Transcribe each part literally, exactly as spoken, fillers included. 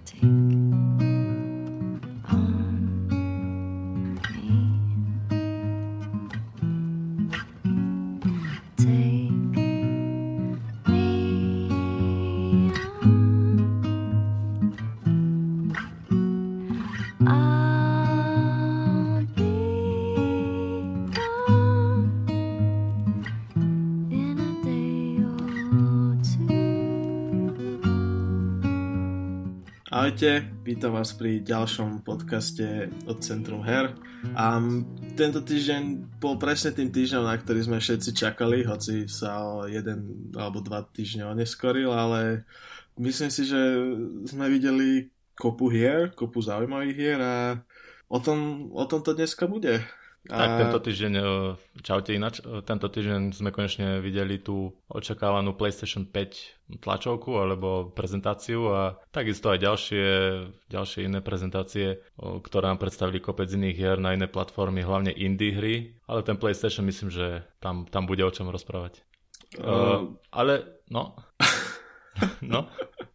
Ahojte, vítam vás pri ďalšom podcaste od Centrum Her. A tento týždeň bol presne tým týždňom, na ktorý sme všetci čakali, hoci sa o jeden alebo dva týždne oneskoril, ale myslím si, že sme videli kopu hier, kopu zaujímavých hier a o tom, o tom to dneska bude. A... Tak tento týždeň, čaute ináč, tento týždeň sme konečne videli tú očakávanú PlayStation päť tlačovku alebo prezentáciu a takisto aj ďalšie, ďalšie iné prezentácie, ktoré nám predstavili kopec iných hier na iné platformy, hlavne indie hry, ale ten PlayStation myslím, že tam, tam bude o čom rozprávať. Uh... Uh, ale, no... no...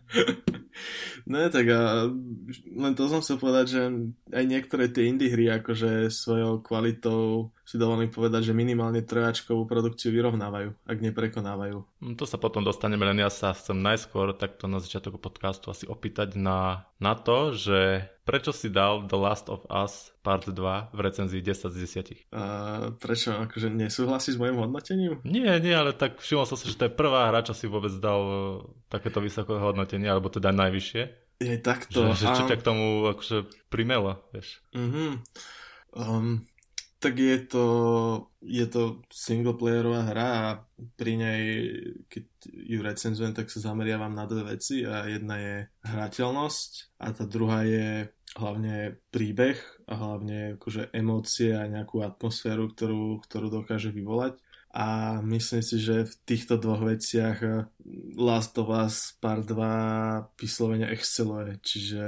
Ne, tak a len to som chcel povedať, že aj niektoré tie indie hry akože svojou kvalitou si dovolím povedať, že minimálne trojačkovú produkciu vyrovnávajú, ak neprekonávajú. To sa potom dostaneme, len ja sa chcem najskôr takto na začiatok podcastu asi opýtať na, na to, že prečo si dal The Last of Us Part dva v recenzii desať z desať? A prečo? Akože nesúhlasíš s mojím hodnotením? Nie, nie, ale tak všimol som sa, že to je prvá hra, čo si vôbec dal takéto vysoké hodnotenie, alebo teda najvyššie. Je takto. Že, že čo ťa k tomu akože primelo, vieš? Mhm. Um, tak je to, je to singleplayerová hra a pri nej, keď ju recenzujem, tak sa zameriavam na dve veci a jedna je hrateľnosť a tá druhá je hlavne príbeh a hlavne akože emócie a nejakú atmosféru, ktorú, ktorú dokáže vyvolať. A myslím si, že v týchto dvoch veciach Last of Us Part dva vyslovene exceluje, čiže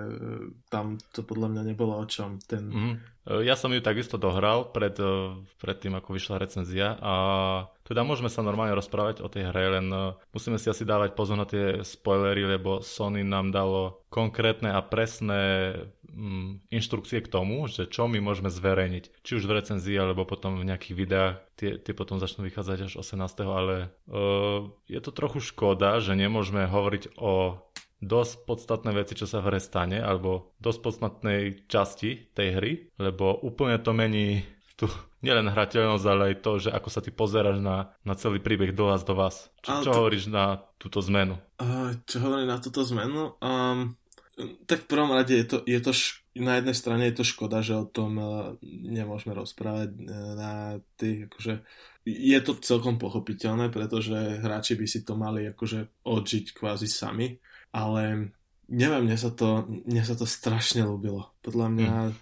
tam to podľa mňa nebolo o čom. Ten... Mm. Ja som ju takisto dohral pred, pred tým, ako vyšla recenzia a teda môžeme sa normálne rozprávať o tej hre, len musíme si asi dávať pozor na tie spoilery, lebo Sony nám dalo konkrétne a presné mm, inštrukcie k tomu, že čo my môžeme zverejniť. Či už v recenzii, alebo potom v nejakých videách. Tie, tie potom začnú vychádzať až osemnásteho ale uh, je to trochu škoda, že nemôžeme hovoriť o dosť podstatné veci, čo sa v hre stane, alebo dosť podstatnej časti tej hry, lebo úplne to mení tu nielen hrateľnosť, ale aj to, že ako sa ty pozeráš na, na celý príbeh do vás, do vás. Čo, čo to... hovoríš na túto zmenu? Uh, čo hovorím na túto zmenu? Um, tak v prvom rade je to, je to š- na jednej strane je to škoda, že o tom uh, nemôžeme rozprávať uh, na tých, akože je to celkom pochopiteľné, pretože hráči by si to mali akože odžiť kvázi sami. Ale neviem, mne sa to, mne sa to strašne ľúbilo. Podľa mňa mm.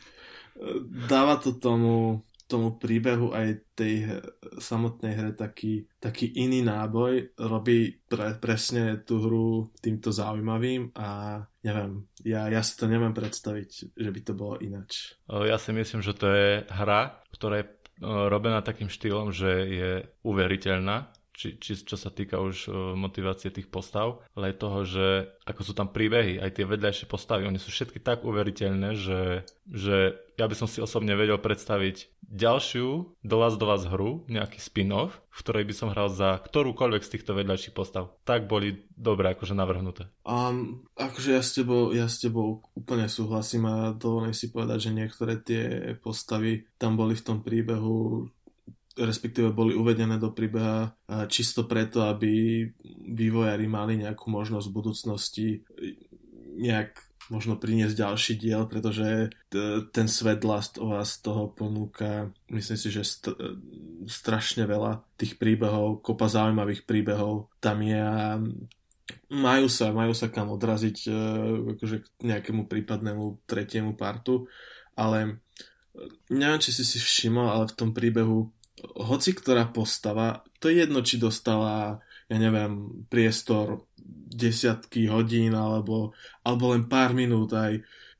dáva to tomu, tomu príbehu aj tej samotnej hre taký, taký iný náboj. Robí pre, presne tú hru týmto zaujímavým a neviem, ja, ja si to neviem predstaviť, že by to bolo inač. Ja si myslím, že to je hra, ktorá je robená takým štýlom, že je uveriteľná. Či, či čo sa týka už uh, motivácie tých postav, ale aj toho, že ako sú tam príbehy, aj tie vedľajšie postavy, oni sú všetky tak uveriteľné, že, že ja by som si osobne vedel predstaviť ďalšiu The Last of Us hru, nejaký spin-off, v ktorej by som hral za ktorúkoľvek z týchto vedľajších postav. Tak boli dobre akože navrhnuté. Um, akože ja s tebou, ja s tebou úplne súhlasím a dovolím si povedať, že niektoré tie postavy tam boli v tom príbehu, respektíve boli uvedené do príbeha čisto preto, aby vývojári mali nejakú možnosť v budúcnosti nejak možno priniesť ďalší diel, pretože t- ten svet Last of Us toho ponúka, myslím si, že st- strašne veľa tých príbehov, kopa zaujímavých príbehov tam je a majú sa, majú sa kam odraziť e, akože k nejakému prípadnému tretiemu partu, ale neviem, či si si všimol, ale v tom príbehu hoci ktorá postava, to je jedno, či dostala, ja neviem, priestor desiatky hodín alebo, alebo len pár minút, aj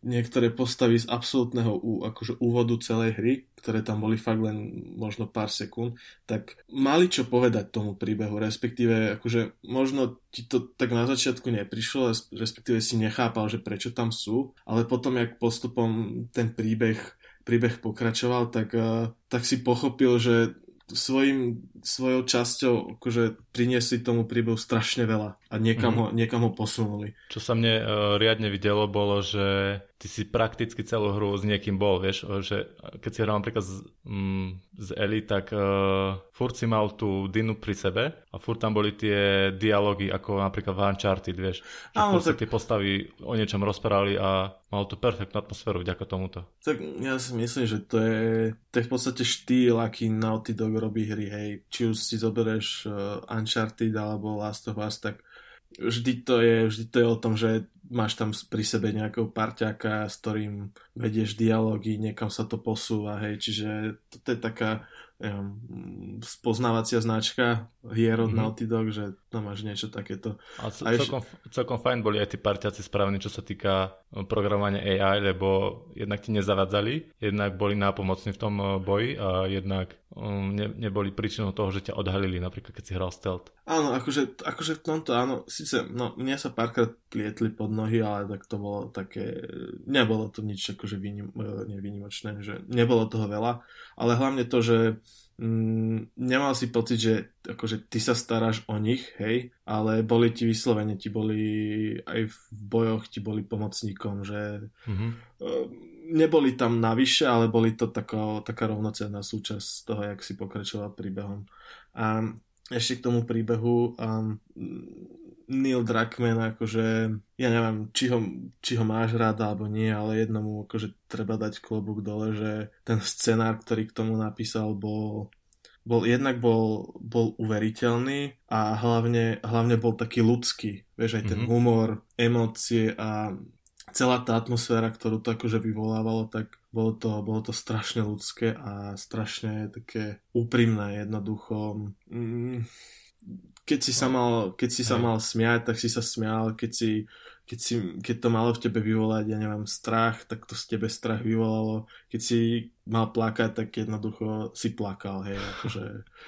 niektoré postavy z absolútneho akože úvodu celej hry, ktoré tam boli fakt len možno pár sekúnd, tak mali čo povedať tomu príbehu, respektíve akože možno ti to tak na začiatku neprišlo, respektíve si nechápal, že prečo tam sú, ale potom, jak postupom ten príbeh, príbeh pokračoval, tak, tak si pochopil, že svojim, svojou časťou akože priniesli tomu príbehu strašne veľa a niekam, mm-hmm. ho, niekam ho posunuli. Čo sa mne uh, riadne videlo, bolo, že ty si prakticky celú hru s niekým bol, vieš, že keď si hral napríklad z, um, z Ellie, tak uh, furt si mal tú Dinu pri sebe a furt tam boli tie dialógy, ako napríklad v Uncharted, vieš, že Áno, furt tak... sa tie postavy o niečom rozprávali a mal to perfektnú atmosféru vďaka tomuto. Tak ja si myslím, že to je, to je v podstate štýl, aký Naughty Dog robí hry, hej. Či už si zoberieš uh, Uncharted alebo Last of Us, tak vždy to je, vždy to je o tom, že máš tam pri sebe nejakého parťáka, s ktorým vedieš dialógy, niekam sa to posúva, hej, čiže toto je taká neviem, spoznávacia značka hier od mm-hmm. Naughty Dog, že tam máš niečo takéto. A c- celkom, celkom fajn boli aj tí parťáci správni, čo sa týka programovania á í, lebo jednak ti nezavadzali, jednak boli nápomocní v tom boji a jednak um, ne, neboli príčinou toho, že ťa odhalili, napríklad keď si hral stealth. Áno, akože, akože v tomto áno, síce, no mne sa párkrát plietli pod nohy, ale tak to bolo také, nebolo to nič akože výnim, nevýnimočné, že nebolo toho veľa, ale hlavne to, že mm, nemal si pocit, že akože ty sa staráš o nich, hej, ale boli ti vyslovene, ti boli aj v bojoch, ti boli pomocníkom, že mm-hmm. neboli tam navyše, ale boli to taká, taká rovnocenná súčasť toho, jak si pokračoval príbehom. A ešte k tomu príbehu um, Neil Druckmann, akože ja neviem, či ho, či ho máš rád alebo nie, ale jednomu akože treba dať klobúk dole, že ten scenár, ktorý k tomu napísal, bol, bol jednak bol, bol uveriteľný a hlavne, hlavne bol taký ľudský. Vieš, aj ten mm-hmm. humor, emócie a celá tá atmosféra, ktorú to akože vyvolávalo, tak bolo to, bolo to strašne ľudské a strašne také úprimné, jednoducho. Mm, keď si sa mal, keď si sa mal smiať, tak si sa smial, keď si, keď si, keď to malo v tebe vyvolať, ja neviem, strach, tak to z tebe strach vyvolalo. Keď si mal plakať, tak jednoducho si plakal, hej, akože.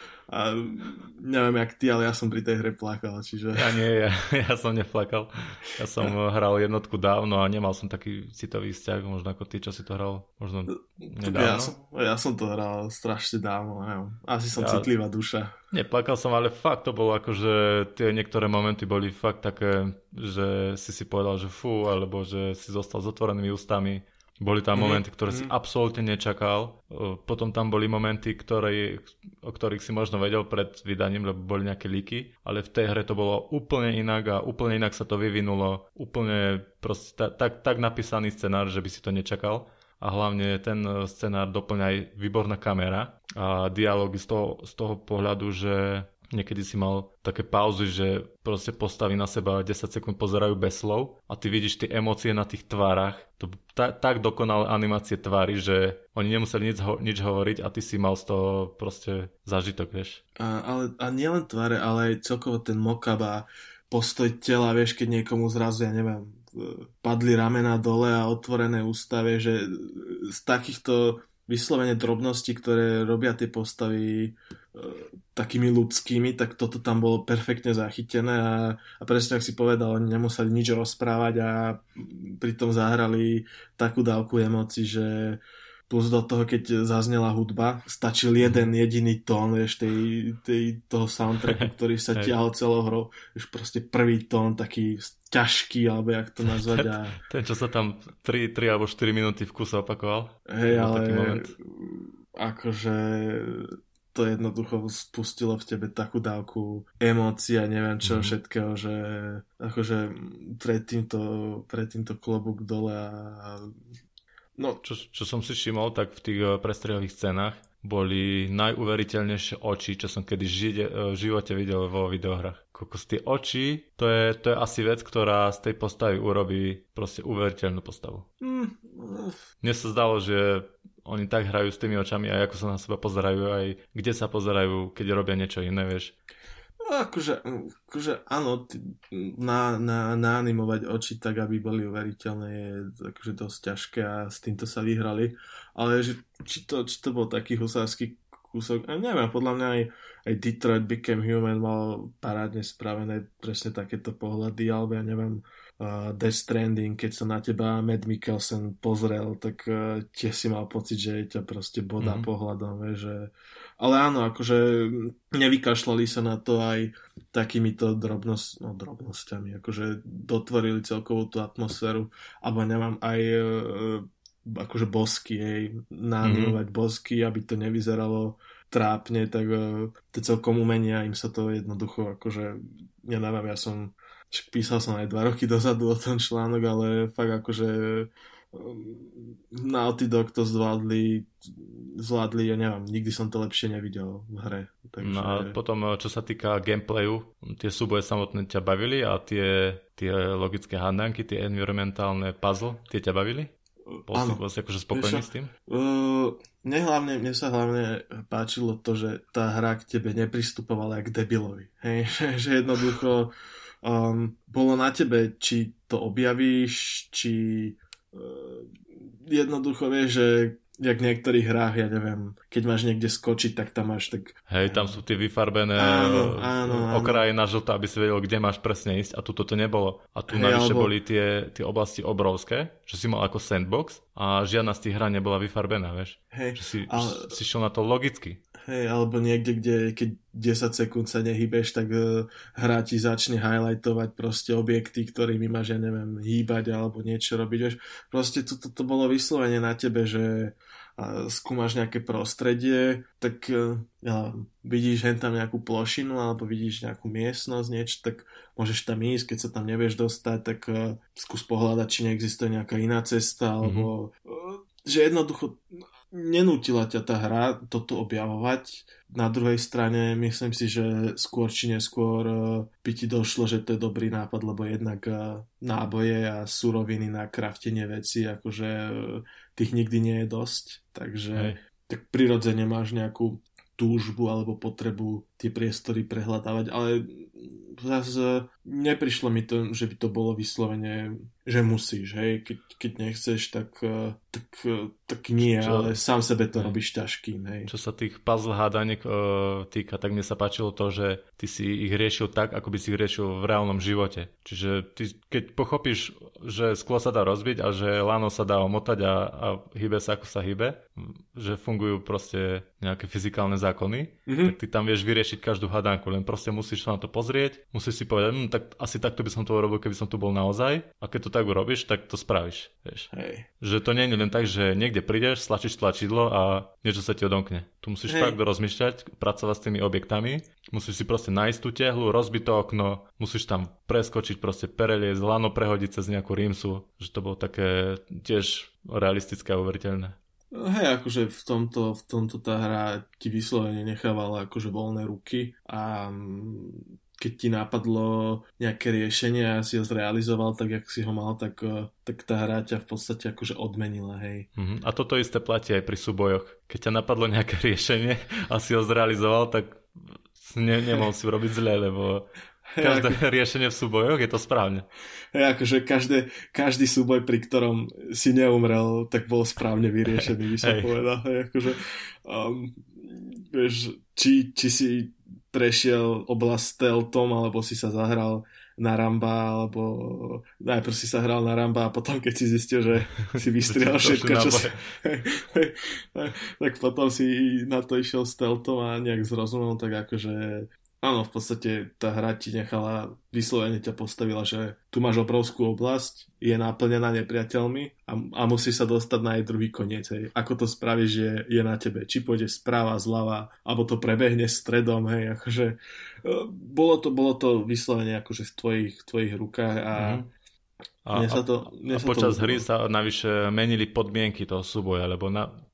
A neviem jak ty, ale ja som pri tej hre plakal, čiže... Ja nie, ja, ja som neplakal. Ja som ja. hral jednotku dávno a nemal som taký citový vzťah, možno ako ty, čo si to hral, možno nedávno. Ja som, ja som to hral strašne dávno, neviem. Asi som ja, citlivá duša. Neplakal som, ale fakt to bolo ako, že tie niektoré momenty boli fakt také, že si si povedal, že fú, alebo že si zostal s otvorenými ústami. Boli tam mm-hmm. momenty, ktoré si mm-hmm. absolútne nečakal. Potom tam boli momenty, ktoré, o ktorých si možno vedel pred vydaním, lebo boli nejaké líky. Ale v tej hre to bolo úplne inak a úplne inak sa to vyvinulo. Úplne proste ta, tak, tak napísaný scenár, že by si to nečakal. A hlavne ten scenár doplňa aj výborná kamera a dialógy z toho, z toho pohľadu, že niekedy si mal také pauzy, že proste postaví na seba desať sekúnd, pozerajú bez slov a ty vidíš tie emócie na tých tvárach. To ta, tak dokonalé animácie tvári, že oni nemuseli nič, ho, nič hovoriť a ty si mal z toho proste zážitok, vieš. A, ale, a nielen tváre, ale aj celkovo ten mock-up a postoj tela, vieš, keď niekomu zrazu, ja neviem, padli ramena dole a otvorené ústa, vieš, že z takýchto vyslovene drobností, ktoré robia tie postavy e, takými ľudskými, tak toto tam bolo perfektne zachytené a, a presne ak si povedal, oni nemuseli nič rozprávať a pritom zahrali takú dávku emócií, že plus do toho, keď zaznela hudba, stačil jeden jediný tón, vieš, tej, tej, toho soundtracku, ktorý sa ťahal celou hrou, vieš, proste prvý tón, taký ťažký, alebo jak to nazvať. A... Ten, čo sa tam tri alebo štyri minúty v kuse opakoval. Hej, ale akože to jednoducho spustilo v tebe takú dávku emócií a neviem čo mm. všetkého, že akože predtým to, predtým to klobúk dole a no, čo, čo som si všimol, tak v tých prestriehových scénach boli najuveriteľnejšie oči, čo som kedy žide, v živote videl vo videohrách. Kokos, tie oči, to je, to je asi vec, ktorá z tej postavy urobí proste uveriteľnú postavu. Mm. Mne sa zdalo, že oni tak hrajú s tými očami, aj ako sa na seba pozerajú, aj kde sa pozerajú, keď robia niečo iné, vieš. Akože, akože áno, na, na, naanimovať oči tak, aby boli uveriteľné, je akože dosť ťažké a s týmto sa vyhrali. Ale že, či, to, či to bol taký husársky kúsok, a neviem, podľa mňa aj, aj Detroit Become Human mal parádne spravené presne takéto pohľady, alebo ja neviem, uh, Death Stranding, keď sa na teba Matt Mikkelsen pozrel, tak uh, tiež si mal pocit, že ťa proste bodá mm-hmm. pohľadom, vieš, že... Ale áno, akože nevykašľali sa na to aj takýmito drobnosť, no, drobnosťami, akože dotvorili celkovú tú atmosféru, alebo neviem, aj uh, akože bosky, hej, naanimovať mm-hmm. bosky, aby to nevyzeralo trápne, tak uh, to celkom umenia, im sa to jednoducho, akože, ja neviem, ja som, písal som aj dva roky dozadu o tom článok, ale fakt akože um, Naughty Dog to zvládli, zvládli, ja neviem, nikdy som to lepšie nevidel v hre. Takže... No a potom, čo sa týka gameplayu, tie súboje samotné ťa bavili a tie, tie logické hádanky, tie environmentálne puzzle, tie ťa bavili? Bol si, bol si akože spokojný s tým? Uh, mne, hlavne, mne sa hlavne páčilo to, že tá hra k tebe nepristupovala jak debilovi. Hej, že jednoducho um, bolo na tebe, či to objavíš, či uh, jednoducho vieš, že jak v niektorých hrách, ja neviem, keď máš niekde skočiť, tak tam máš tak... Hej, tam sú tie vyfarbené áno, áno, áno. okraje na žlto, aby si vedel, kde máš presne ísť, a tu toto nebolo. A tu hej, navyše alebo... boli tie, tie oblasti obrovské, že si mal ako sandbox a žiadna z tých hra nebola vyfarbená, vieš. Hej, že si, ale... si šiel na to logicky. Hej, alebo niekde, kde keď desať sekúnd sa nehýbeš, tak uh, hra ti začne highlightovať proste objekty, ktorými máš, ja neviem, hýbať alebo niečo robiť. Vieš. Proste toto to, to bolo vyslovene na tebe, že uh, skúmaš nejaké prostredie, tak uh, ja, vidíš hen tam nejakú plošinu alebo vidíš nejakú miestnosť, niečo, tak môžeš tam ísť, keď sa tam nevieš dostať, tak uh, skús pohľadať, či neexistuje nejaká iná cesta, alebo mm-hmm. uh, že jednoducho nenútila ťa tá hra toto objavovať. Na druhej strane myslím si, že skôr či neskôr by ti došlo, že to je dobrý nápad, lebo jednak náboje a suroviny na kraftenie veci, akože tých nikdy nie je dosť. Takže hej. Tak prirodzene máš nejakú túžbu alebo potrebu tie priestory prehľadávať, ale zase neprišlo mi to, že by to bolo vyslovene, že musíš, hej, keď, keď nechceš, tak, tak, tak nie, čo, ale sám sebe to ne. robíš ťažkým, hej. Čo sa tých puzzle hádaniek uh, týka, tak mne sa páčilo to, že ty si ich riešil tak, ako by si ich riešil v reálnom živote. Čiže ty, keď pochopíš, že sklo sa dá rozbiť a že lano sa dá omotať a, a hýbe sa, ako sa hýbe, že fungujú proste nejaké fyzikálne zákony, mm-hmm. tak ty tam vieš vyriešiť každú hádanku, len proste musíš sa na to pozrieť, musíš si povedať, hm, tak asi takto by som to urobil, keby som tu bol naozaj, a keď to tak urobíš, tak to spravíš, vieš. Hej. Že to nie je len tak, že niekde prídeš, stlačíš tlačidlo a niečo sa ti odomkne. Tu musíš Hej. fakt rozmýšľať, pracovať s tými objektami, musíš si proste nájsť tú tehlu, rozbiť to okno, musíš tam preskočiť proste pereliesť, lano prehodiť cez nejakú rímsu, že to bolo také tiež realistické a uveriteľné. Hej, akože v tomto, v tomto tá hra ti vyslovene nechávala akože voľné ruky a keď ti napadlo nejaké riešenie a si ho zrealizoval tak, jak si ho mal, tak, tak tá hra ťa v podstate akože odmenila, hej. Uh-huh. A toto isté platí aj pri súbojoch. Keď ťa napadlo nejaké riešenie a si ho zrealizoval, tak ne, nemohol si urobiť zle, lebo každé hey, ako... riešenie v súbojoch je to správne. Hej, akože každé, každý súboj, pri ktorom si neumrel, tak bol správne vyriešený, by som hey. povedal. Hej, akože, um, vieš, či, či si prešiel oblasť stealthom, alebo si sa zahral na Ramba, alebo najprv si sa hral na Ramba a potom, keď si zistil, že si vystriel všetko, čo si... tak potom si na to išiel stealthom a nejak zrozumel, tak akože... Áno, v podstate tá hra ti nechala, vyslovene ťa postavila, že tu máš obrovskú oblasť, je naplnená nepriateľmi a, a musí sa dostať na jej druhý koniec. Hej. Ako to spravíš, je, je na tebe. Či pôjdeš správa, zľava, alebo to prebehne stredom. Hej. Akože, bolo, to, bolo to vyslovene akože v tvojich, tvojich rukách a mm. A, a, to, a počas to... hry sa navyše menili podmienky toho súboja, lebo na,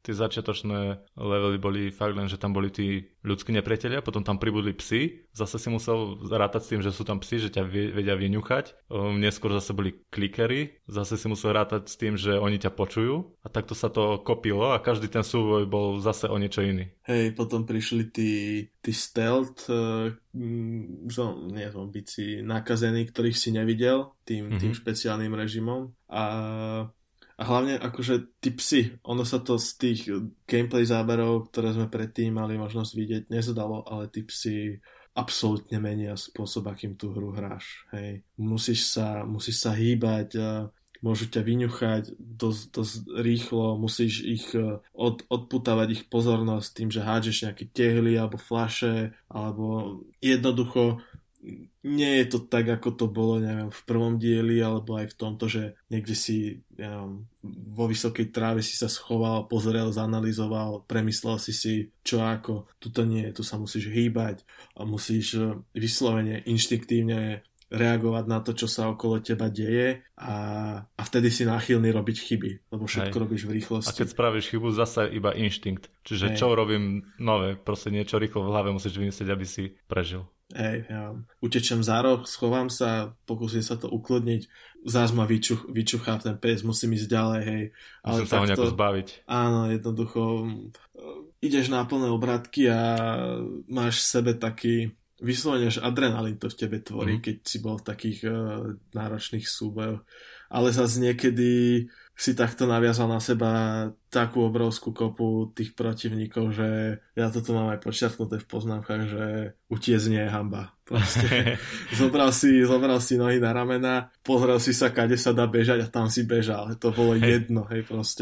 tie začiatočné levely boli fakt len, že tam boli tí ľudskí nepriatelia, potom tam pribudli psi, zase si musel rátať s tým, že sú tam psi, že ťa vedia vyňuchať, neskôr zase boli klikery, zase si musel rátať s tým, že oni ťa počujú a takto sa to kopilo a každý ten súboj bol zase o niečo iný. Hej, potom prišli tí, tí stealth, uh, nie zombici, nakazení, ktorých si nevidel tým, mm-hmm. tým špeciálnym režimom a A hlavne akože tí psi, ono sa to z tých gameplay záberov, ktoré sme predtým mali možnosť vidieť, nezadalo, ale tí psi absolútne menia spôsob, akým tú hru hráš. Hej. Musíš sa, musíš sa hýbať, môžu ťa vyňuchať dosť, dosť rýchlo, musíš ich od, odputávať ich pozornosť tým, že hádžeš nejaké tehly alebo fľaše, alebo jednoducho nie je to tak, ako to bolo, neviem, v prvom dieli, alebo aj v tomto, že niekde si, neviem, vo vysokej tráve si sa schoval, pozrel, zanalizoval, premyslel si si, čo ako. Tuto nie, tu sa musíš hýbať a musíš vyslovene, inštinktívne reagovať na to, čo sa okolo teba deje a, a vtedy si náchylný robiť chyby, lebo všetko Hej. robíš v rýchlosti. A keď spravíš chybu, zase iba inštinkt. Čiže Hej. čo robím nové, proste niečo rýchlo v hlave musíš vymyslieť, aby si prežil. Hej, ja utečem za roh, schovám sa, pokúsim sa to ukludniť, zás ma vyčuch, vyčuchá ten pes, musím ísť ďalej, hej. Ale musím sa ho nejako zbaviť. Áno, jednoducho ideš na plné obratky a máš v sebe taký vyslovene, že adrenalín to v tebe tvorí, mm. keď si bol v takých uh, náročných súbojoch. Ale zase niekedy si takto naviazal na seba takú obrovskú kopu tých protivníkov, že ja to tu mám aj podčiarknuté v poznámkach, že utieznie je hamba. Proste zobral si, zobral si nohy na ramena, pozrel si sa, kade sa dá bežať a tam si bežal. To bolo jedno, hej, proste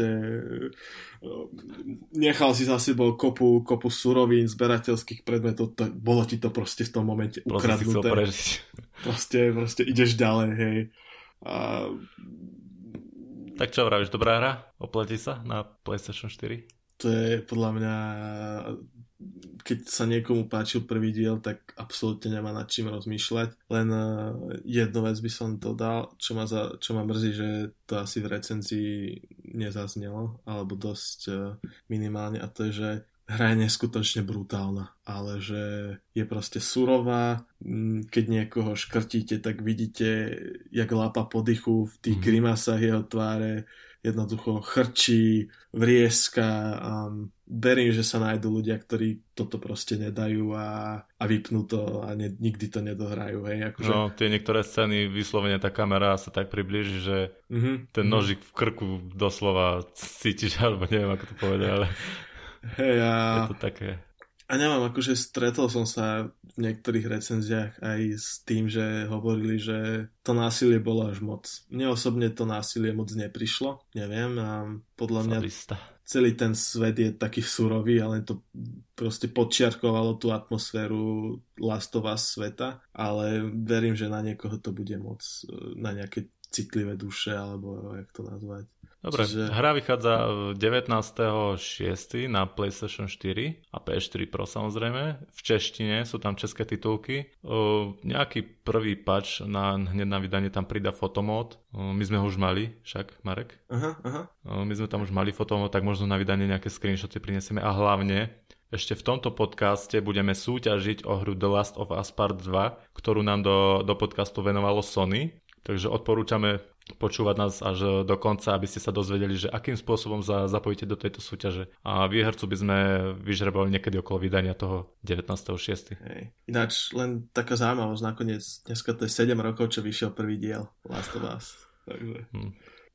nechal si za sebou kopu, kopu surovín, zberateľských predmetov, to, bolo ti to proste v tom momente ukradnuté. Proste, proste ideš ďalej, hej. A tak čo vravíš, dobrá hra? Oplatí sa na PlayStation štyri? To je podľa mňa, keď sa niekomu páčil prvý diel, tak absolútne nemá nad čím rozmýšľať. Len jednu vec by som dodal, čo ma, za, čo ma mrzí, že to asi v recenzii nezaznelo, alebo dosť minimálne, a to je, že hra je neskutočne brutálna, ale že je proste surová. Keď niekoho škrtíte, tak vidíte, jak lápa po dychu v tých mm. grimasách jeho tváre, jednoducho chrčí, vrieska. Um, verím, že sa nájdú ľudia, ktorí toto proste nedajú a, a vypnú to a ne, nikdy to nedohrajú. Hej? Akože... No, tie niektoré scény, vyslovene tá kamera sa tak priblíži, že mm-hmm. ten nožik v krku doslova cítiš, alebo neviem, ako to povedať, ale... Hej, a... je to také. A neviem, akože stretol som sa v niektorých recenziách aj s tým, že hovorili, že to násilie bolo až moc. Mne osobne to násilie moc neprišlo, neviem, a podľa mňa Sadista. Celý ten svet je taký surový, ale to proste podčiarkovalo tú atmosféru Last of Us sveta, ale verím, že na niekoho to bude moc, na nejaké citlivé duše, alebo jak to nazvať. Dobre, Čiže... hra vychádza devätnásteho šiesteho na PlayStation štyri a pé es štyri Pro samozrejme. V češtine sú tam české titulky. O, nejaký prvý patch na, hneď na vydanie tam pridá fotomód. O, my sme ho už mali, však, Marek? Aha, aha. O, my sme tam už mali fotomód, tak možno na vydanie nejaké screenshoty prinesieme. A hlavne ešte v tomto podcaste budeme súťažiť o hru The Last of Us Part dva, ktorú nám do, do podcastu venovalo Sony. Takže odporúčame počúvať nás až do konca, aby ste sa dozvedeli, že akým spôsobom sa zapojíte do tejto súťaže. A výhercu by sme vyžrebali niekedy okolo vydania toho devätnásteho šiesteho Hej. Ináč len taká zaujímavosť, nakoniec dneska to je sedem rokov, čo vyšiel prvý diel Last of Us. Takže... Hmm.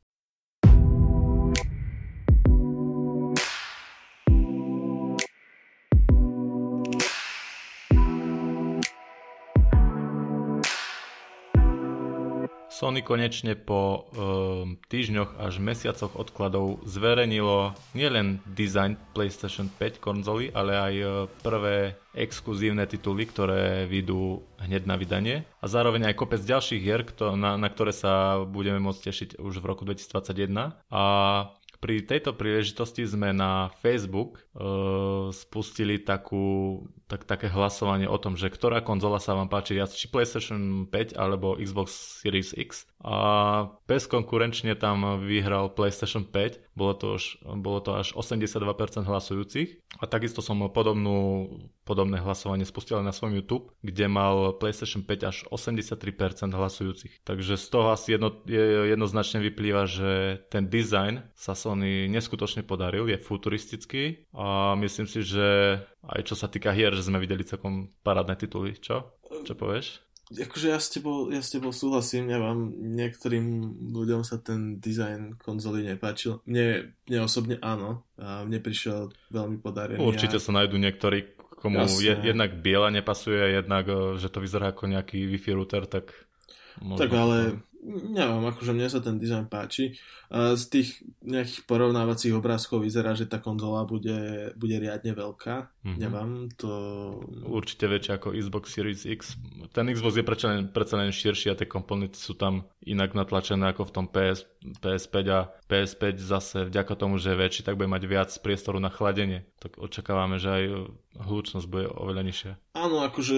Sony konečne po um, týždňoch až mesiacoch odkladov zverejnilo nielen design PlayStation päť konzoly, ale aj uh, prvé exkluzívne tituly, ktoré vyjdú hneď na vydanie. A zároveň aj kopec ďalších hier, kto, na, na ktoré sa budeme môcť tešiť už v roku dvetisícdvadsaťjeden. A pri tejto príležitosti sme na Facebook uh, spustili takú, tak, také hlasovanie o tom, že ktorá konzola sa vám páči viac, či PlayStation päť alebo Xbox Series X. a bezkonkurenčne tam vyhral PlayStation päť, bolo to, už, bolo to až osemdesiatdva percent hlasujúcich a takisto som podobnú, podobné hlasovanie spustil na svojom YouTube, kde mal PlayStation päť až osemdesiattri percent hlasujúcich. Takže z toho asi jedno, jednoznačne vyplýva, že ten dizajn sa Sony neskutočne podaril, je futuristický a myslím si, že aj čo sa týka hier, že sme videli celkom parádne tituly, čo? Čo povieš? Akože ja s tebou, ja s tebou súhlasím, neviem, niektorým ľuďom sa ten dizajn konzoly nepáčil. Mne, mne osobne áno, a mne prišiel veľmi podarený. Určite sa nájdú niektorí, komu je, jednak biela nepasuje a jednak, že to vyzerá ako nejaký Wi-Fi router, tak... Tak ale, neviem, akože mne sa ten dizajn páči. Z tých nejakých porovnávacích obrázkov vyzerá, že tá konzola bude, bude riadne veľká. Mm-hmm. Neviem, to... Určite väčšia ako Xbox Series X. Ten Xbox je predsa len, predsa len širší a tie komponenty sú tam inak natlačené ako v tom P S, P S päť a P S päť zase vďaka tomu, že je väčší, tak bude mať viac priestoru na chladenie. Tak očakávame, že aj hlučnosť bude oveľa nižšia. Áno, akože...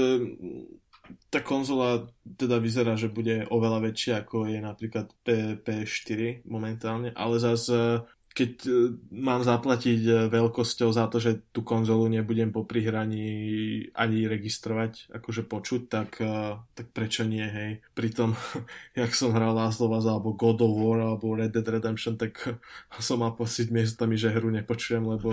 Tá konzola teda vyzerá, že bude oveľa väčšia ako je napríklad P S štyri momentálne, ale zase keď mám zaplatiť veľkosťou za to, že tú konzolu nebudem po prihraní ani registrovať, akože počuť, tak, tak prečo nie, hej. Pritom, jak som hral Last of Us alebo God of War alebo Red Dead Redemption, tak som mal pocit miestami, že hru nepočujem, lebo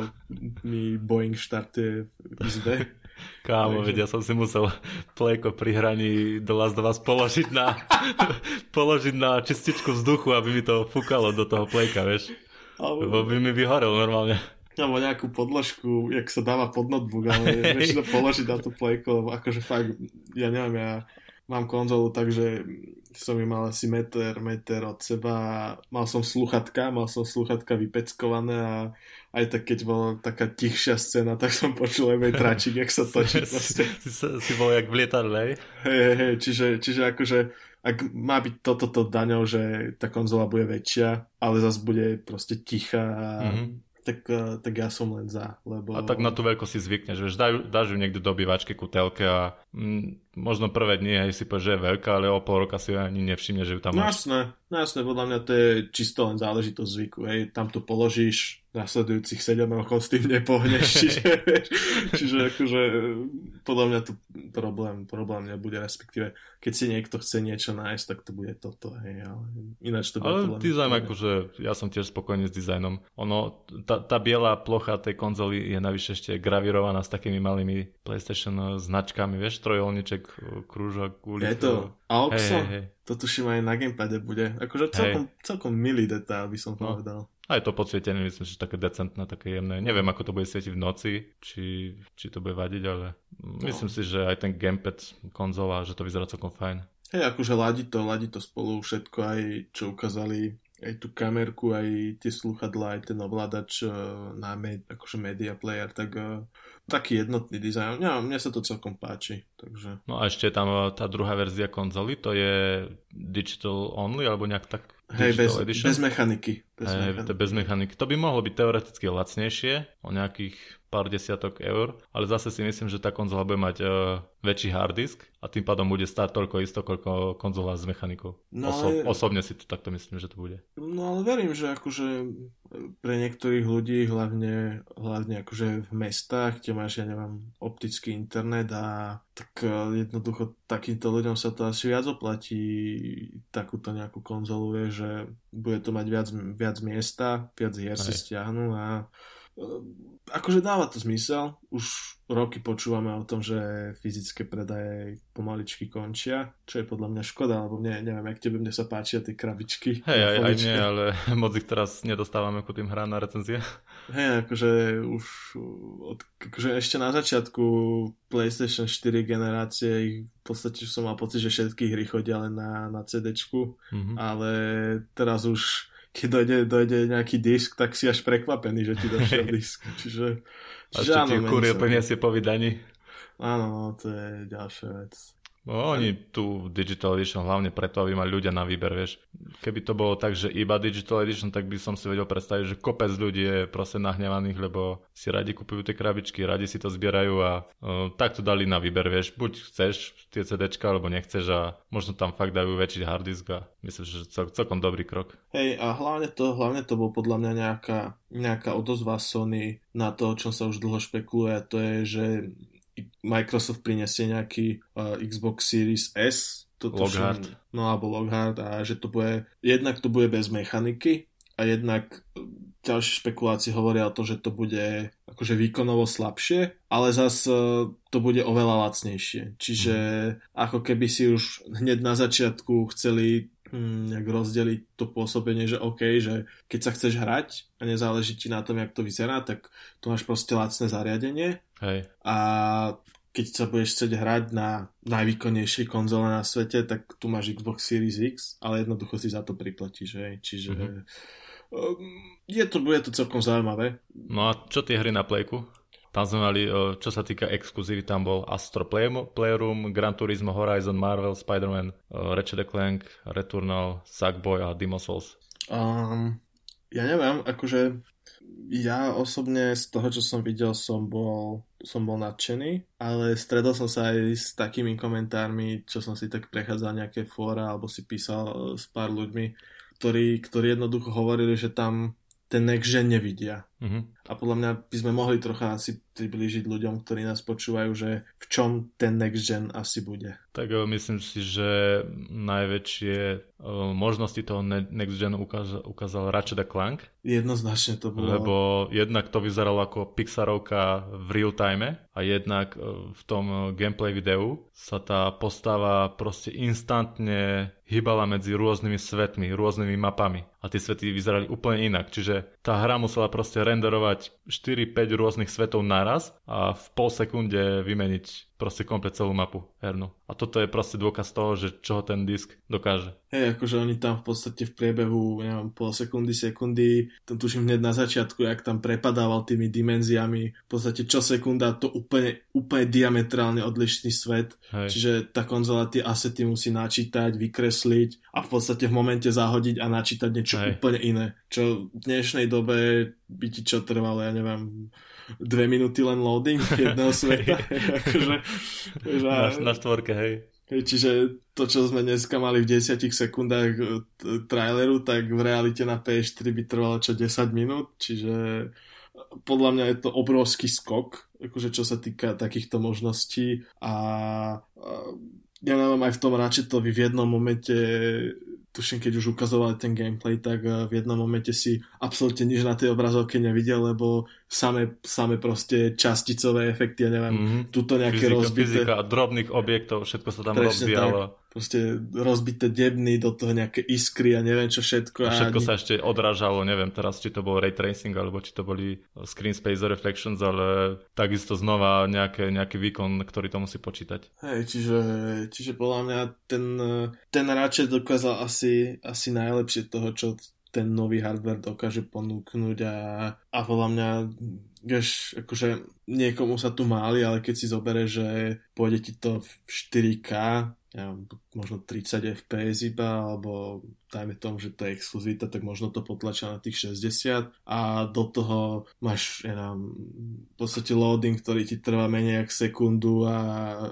mi Boeing štartuje v izbe. Kámo, veď ja som si musel plejko pri hraní do Last of Us položiť na, položiť na čističku vzduchu, aby mi to fúkalo do toho plejka, vieš. Lebo by mi vyhorel normálne. Alebo nejakú podložku, jak sa dáva pod notebook, ale vieš to položiť na tú plejku, akože fakt, ja neviem, ja mám konzolu, takže som ju mal asi meter, meter od seba, mal som sluchatka, mal som sluchatka vypeckované a aj tak, keď bola taká tichšia scéna, tak som počul aj môj tračík, jak sa točí. si, si bol jak v lietadle, hej? Hej, hej, čiže, čiže akože ak má byť toto to daňou, že tá konzola bude väčšia, ale zase bude proste tichá, mm-hmm. tak, tak ja som len za. Lebo... A tak na tú veľkosť si zvykneš, vieš, dáš, dáš ju niekde do obývačky ku telke a mm, možno prvé dni aj si povieš, že je veľká, ale o pol roka si ju ani nevšimne, že ju tam no máš. Jasné, no jasné, podľa mňa to je čisto len záležitosť zvyku, hej, tam to položíš, nasledujúcich sedem rokov s tým nepohneš, čiže, čiže akože podľa mňa tu problém, problém nebude, respektíve keď si niekto chce niečo nájsť, tak to bude toto, hej, ale ináč to bude ale podľa mňa. dizajn, akože ja som tiež spokojný s dizajnom. Ono, tá, tá biela plocha tej konzoly je navyše ešte gravírovaná s takými malými PlayStation značkami, vieš, trojolníček, krúžok, ulic. Je to Aoxo? Hej, hej, hej. To tuším aj na gamepade bude. Akože celkom, celkom milý detail by som povedal. No. Aj to podsvietené, myslím, že také decentné, také jemné. Neviem, ako to bude svietiť v noci, či, či to bude vadiť, ale myslím no. si, že aj ten gamepad konzola, že to vyzerá celkom fajn. Hej, akože ladí to, ladí to spolu všetko, aj čo ukázali, aj tú kamerku, aj tie slúchadlá, aj ten ovládač na med, akože media player, tak taký jednotný dizajn. Ja, mne sa to celkom páči. Takže... No a ešte tam tá druhá verzia konzoly, to je digital only, alebo nejak tak? Hej, bez, bez mechaniky. Bez, Hej, mechaniky. To bez mechaniky. To by mohlo byť teoreticky lacnejšie, o nejakých pár desiatok eur, ale zase si myslím, že tá konzola bude mať uh, väčší harddisk a tým pádom bude stáť toľko isto, koľko konzola s mechanikou. No, Oso- ale... Osobne si to takto myslím, že to bude. No ale verím, že akože pre niektorých ľudí, hlavne, hlavne akože v mestách, kde máš, ja neviem, optický internet a tak jednoducho takýmto ľuďom sa to asi viac oplatí takúto nejakú konzolu, vie, že bude to mať viac, viac miesta, viac hier si stiahnu a akože dáva to zmysel. Už roky počúvame o tom, že fyzické predaje pomaličky končia, čo je podľa mňa škoda, lebo mne, neviem, jak tebe, mne sa páčia tie krabičky. Hej, aj, aj nie, ale moc ich teraz nedostávame ku tým hrám na recenzie. Hej, akože už od, akože ešte na začiatku PlayStation štyri generácie ich v podstate som mal pocit, že všetky hry chodia len na, na CDčku, mm-hmm. ale teraz už keď dojde, dojde nejaký disk, tak si až prekvapený, že ti došiel disk. Čiže, čiže a ešte ti kurier priniesie po vydaní. Áno, no, to je ďalšia vec. No, oni tu Digital Edition hlavne preto, aby mali ľudia na výber, vieš. Keby to bolo tak, že iba Digital Edition, tak by som si vedel predstaviť, že kopec ľudí je proste nahnevaných, lebo si radi kupujú tie krabičky, radi si to zbierajú a uh, tak to dali na výber, vieš. Buď chceš tie CDčka, alebo nechceš a možno tam fakt dajú väčší harddisk a myslím, že cel, celkom dobrý krok. Hej, a hlavne to, hlavne to bol podľa mňa nejaká, nejaká odozva Sony na to, o čom sa už dlho špekuluje, to je, že Microsoft prinesie nejaký uh, Xbox Series S, to Lockhart. No alebo Lockhart a že to bude, jednak to bude bez mechaniky a jednak ďalšie špekulácie hovoria o tom, že to bude akože výkonovo slabšie, ale zas uh, to bude oveľa lacnejšie. Čiže mm. ako keby si už hneď na začiatku chceli hm, nejak rozdeliť to pôsobenie, že OK, že keď sa chceš hrať a nezáleží ti na tom, jak to vyzerá, tak tu máš proste lacné zariadenie. Hej. A keď sa budeš chcieť hrať na najvýkonnejšej konzole na svete, tak tu máš Xbox Series X, ale jednoducho si za to priplatíš, hej. Čiže mm-hmm. um, je to, bude to celkom zaujímavé. No a čo tie hry na Playku? Tam sme mali, čo sa týka exkluzívy, tam bol Astro Playroom, Gran Turismo, Horizon, Marvel, Spider-Man, Ratchet and Clank, Returnal, Sackboy a Demon's Souls. Um, ja neviem, akože ja osobne z toho, čo som videl, som bol, som bol nadšený, ale stretol som sa aj s takými komentármi, čo som si tak prechádzal nejaké fóra, alebo si písal s pár ľuďmi, ktorí, ktorí jednoducho hovorili, že tam ten next gen nevidia. Mm-hmm. A podľa mňa by sme mohli trocha asi priblížiť ľuďom, ktorí nás počúvajú, že v čom ten next gen asi bude. Tak myslím si, že najväčšie uh, možnosti toho next gen ukázal, ukázal Ratchet and Clank. Jednoznačne to bolo. Lebo jednak to vyzeralo ako Pixarovka v real time a jednak uh, v tom gameplay videu sa tá postava proste instantne hýbala medzi rôznymi svetmi, rôznymi mapami. A tie svety vyzerali úplne inak. Čiže tá hra musela proste renderovať štyri päť rôznych svetov naraz a v pol sekunde vymeniť proste komplet celú mapu hernú. A toto je proste dôkaz toho, že čo ten disk dokáže. Hej, akože oni tam v podstate v priebehu, neviem, pol sekundy, sekundy, to tuším hneď na začiatku, jak tam prepadával tými dimenziami, v podstate čo sekunda to úplne, úplne diametrálne odlišný svet. Hej. Čiže tá konzola tie asety musí načítať, vykresliť a v podstate v momente zahodiť a načítať niečo Hej. úplne iné. Čo v dnešnej dobe by ti čo trvalo, ja neviem, dve minúty len loading jedného sveta. akože, že, na, na štvorke, hej. Čiže to, čo sme dneska mali v desiatich sekundách t- traileru, tak v realite na pé es štyri by trvalo čo desať minút, čiže podľa mňa je to obrovský skok, akože čo sa týka takýchto možností a, a ja neviem, aj v tom Ratchetovi v jednom momente, tuším, keď už ukazovali ten gameplay, tak v jednom momente si absolútne nič na tej obrazovke nevidel, lebo same, same proste časticové efekty, ja neviem, mm-hmm. tuto nejaké fyzika, rozbité... Fyzika a drobných objektov, všetko sa tam rozbíjalo. Proste rozbité debny, do toho nejaké iskry a neviem čo všetko. A všetko a sa ešte odrážalo, neviem teraz, či to bol ray tracing, alebo či to boli screen space reflections, ale takisto znova nejaké, nejaký výkon, ktorý to musí počítať. Hej, čiže, čiže podľa mňa ten, ten Ratchet dokázal asi, asi najlepšie toho, čo ten nový hardware dokáže ponúknuť a, a podľa mňa vieš, akože niekomu sa tu máli, ale keď si zobere, že pôjde ti to v štyri ká, ja, možno tridsať ef pé es iba, alebo dajme tomu, že to je exkluzivita, tak možno to potlačia na tých šesťdesiat a do toho máš ja neviem, v podstate loading, ktorý ti trvá menej jak sekundu a e,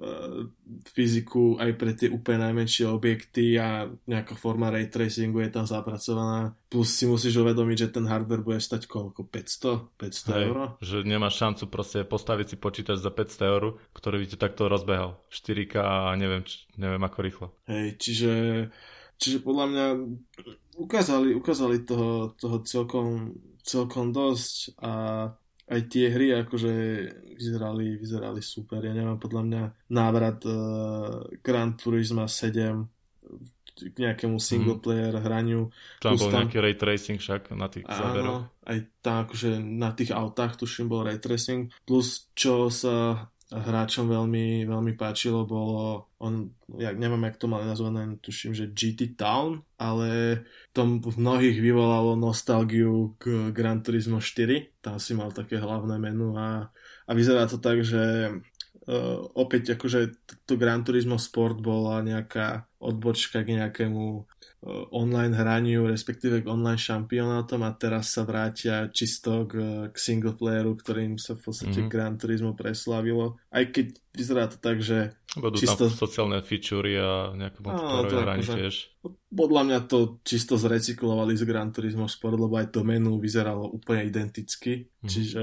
fyziku aj pre tie úplne najmenšie objekty a nejaká forma ray tracingu je tam zapracovaná. Plus si musíš uvedomiť, že ten hardware bude stať koľko? päťsto? päťsto Hej, eur? Že nemáš šancu proste postaviť si počítač za päťsto eur, ktorý by ti takto rozbehal. štyri ká a neviem, č- neviem ako rýchlo. Hej, čiže Čiže podľa mňa ukázali, ukázali toho, toho celkom, celkom dosť a aj tie hry akože vyzerali, vyzerali super. Ja neviem, podľa mňa návrat uh, Gran Turismo sedem k nejakému single player hraniu. Tam bol tam, nejaký ray tracing však na tých záberoch. Áno, aj tam akože na tých autách tuším bol ray tracing. Plus čo sa hráčom veľmi, veľmi páčilo, bolo on, ja neviem, jak to mali nazvané, tuším, že gé té Town, ale to v mnohých vyvolalo nostalgiu k Gran Turismo štyri, tam si mal také hlavné menu a, a vyzerá to tak, že uh, opäť akože to Gran Turismo Sport bola nejaká odbočka k nejakému uh, online hraniu, respektíve k online šampionátom a teraz sa vrátia čisto k, k single playeru, ktorým sa v podstate mm-hmm. Gran Turismo preslavilo. Aj keď vyzerá to tak, že budú čisto... tam sociálne featurey a nejaké multiplayerové hranie tiež. Podľa mňa to čisto zrecyklovali z Gran Turismo Sport, lebo aj to menu vyzeralo úplne identicky. Mm. Čiže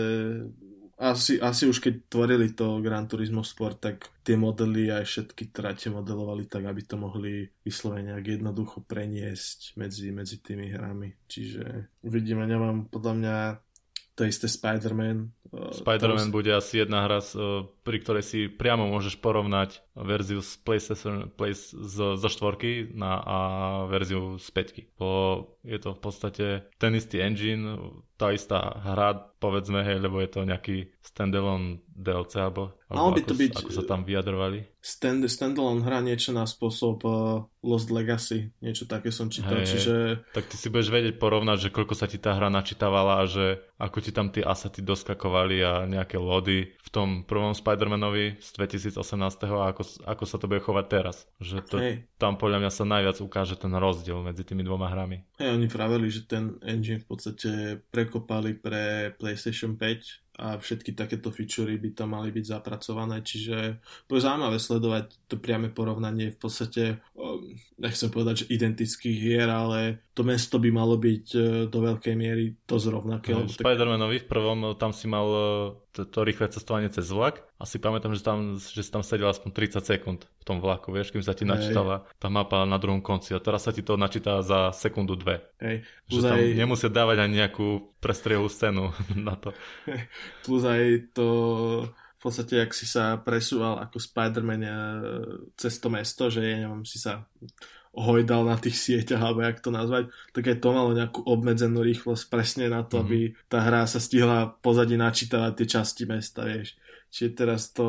asi, asi už keď tvorili to Gran Turismo Sport, tak tie modely aj všetky trate modelovali tak, aby to mohli vyslovene nejak jednoducho preniesť medzi, medzi tými hrami. Čiže uvidíme, neviem, podľa mňa to isté Spider-Man. Spider-Man to... bude asi jedna hra, pri ktorej si priamo môžeš porovnať verziu z PlayStation Play zo, zo štvorky na, a verziu z päťky. Bo je to v podstate ten istý engine, tá istá hra, povedzme, hej, lebo je to nejaký standalone dé el cé, alebo, alebo ako, byť, ako sa tam vyjadrovali. Stand, standalone hra niečo na spôsob uh, Lost Legacy, niečo také som čítal, hey, čiže... Tak ty si budeš vedieť porovnať, že koľko sa ti tá hra načítavala a že ako ti tam tie asety doskakovali a nejaké lody v tom prvom Spider-Manovi z dvetisícosemnásť a ako, ako sa to bude chovať teraz. Že to, hey. Tam podľa mňa sa najviac ukáže ten rozdiel medzi tými dvoma hrami. Hej, oni vraveli, že ten engine v podstate prekopali pre PlayStation päť a všetky takéto featurey by tam mali byť zapracované, čiže bude zaujímavé sledovať to priame porovnanie v podstate, nechcem povedať, že identických hier, ale to mesto by malo byť do veľkej miery to zrovnaké. No, Spider-Manovi v prvom, tam si mal to, to rýchle cestovanie cez vlak a si pamätám, že, tam, že si tam sedel aspoň tridsať sekúnd v tom vlaku, vieš, kým sa ti načítala tá mapa na druhom konci a teraz sa ti to načíta za sekundu dve. Hej. Že tam nemusia dávať ani nejakú prestriehovú scénu na to. Plus aj to v podstate, ak si sa presúval ako Spider-Man cez to mesto, že ja neviem, si sa hojdal na tých sieťach, alebo jak to nazvať, tak aj to malo nejakú obmedzenú rýchlosť presne na to, mm-hmm. aby tá hra sa stihla pozadí načítavať tie časti mesta, vieš. Čiže teraz to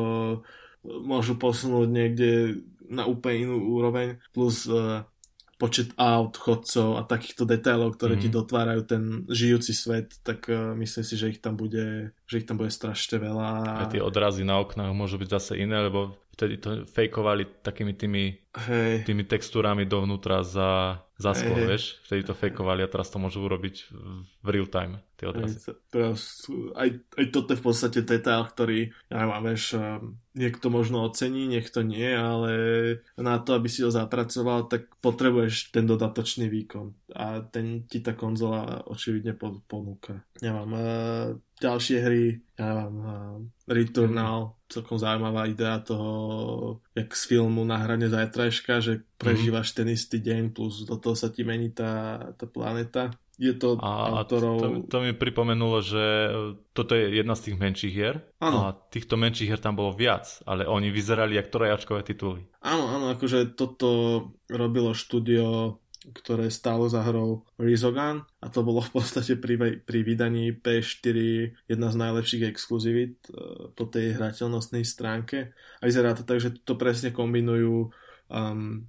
môžu posunúť niekde na úplne inú úroveň, plus uh, počet aut, chodcov a takýchto detailov, ktoré mm-hmm. ti dotvárajú ten žijúci svet, tak uh, myslím si, že ich tam bude, že ich tam bude strašne veľa. A tie odrazy na oknách môžu byť zase iné, lebo vtedy to fejkovali takými tými, hey. tými textúrami dovnútra za, za sklo, hey. vieš? Vtedy to fejkovali a teraz to môžu urobiť v real time, tie odrazy. Hey, teraz, aj, aj toto je v podstate detail, ktorý, ja neviem, vieš, niekto možno ocení, niekto nie, ale na to, aby si ho zapracoval, tak potrebuješ ten dodatočný výkon a ten ti tá konzola očividne ponúka. Neviem, ďalšie hry, ja neviem, Returnal, celkom zaujímavá idea toho, jak z filmu Na hrane zajtrajška, že prežívaš ten istý deň, plus do toho sa ti mení tá, tá planeta. Je to a autorov... to, to mi pripomenulo, že toto je jedna z tých menších hier. Áno. A týchto menších hier tam bolo viac, ale oni vyzerali jak trojačkové tituly. Áno, áno, akože toto robilo štúdio, ktoré stálo za hrou Resogun a to bolo v podstate pri, pri vydaní pé štyri jedna z najlepších exkluzivít po tej hrateľnostnej stránke a vyzerá to tak, že to presne kombinujú um,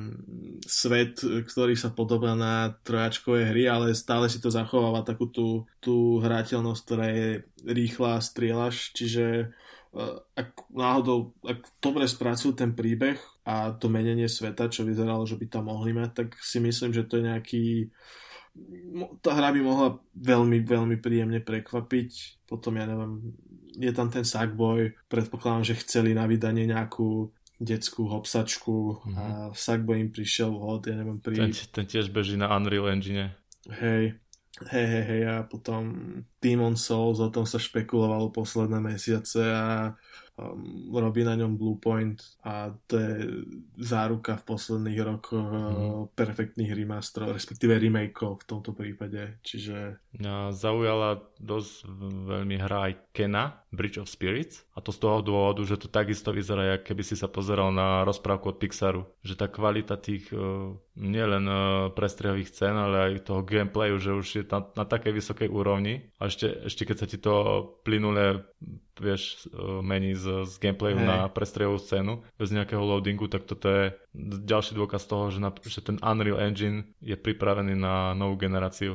svet, ktorý sa podobá na trojačkové hry, ale stále si to zachováva takú tú, tú hrateľnosť, ktorá je rýchla, strieľaš, čiže ak náhodou, ak dobre spracujú ten príbeh a to menenie sveta, čo vyzeralo, že by tam mohli mať, tak si myslím, že to je nejaký tá hra by mohla veľmi, veľmi príjemne prekvapiť. Potom ja neviem, je tam ten Sackboy, predpokladám, že chceli na vydanie nejakú detskú hopsačku mm-hmm. a Sackboy im prišiel vhod, ja neviem, pri... Ten, ten tiež beží na Unreal Engine. Hej, hej, hej, hej, a potom Demon's Souls, o tom sa špekulovalo posledné mesiace a um, robí na ňom Bluepoint a to je záruka v posledných rokoch mm. perfektných remasterov, respektíve remakeov v tomto prípade, čiže... Mňa zaujala dosť veľmi hra aj Kena, Bridge of Spirits, a to z toho dôvodu, že to takisto vyzerá, jak keby si sa pozeral na rozprávku od Pixaru, že tá kvalita tých uh, nielen uh, prestriehových scén, ale aj toho gameplayu, že už je na, na takej vysokej úrovni a ešte, ešte keď sa ti to plynule vieš, uh, mení z, z gameplayu hey. na prestriehovú scénu bez nejakého loadingu, tak toto je ďalší dôkaz toho, že, na, že ten Unreal Engine je pripravený na novú generáciu.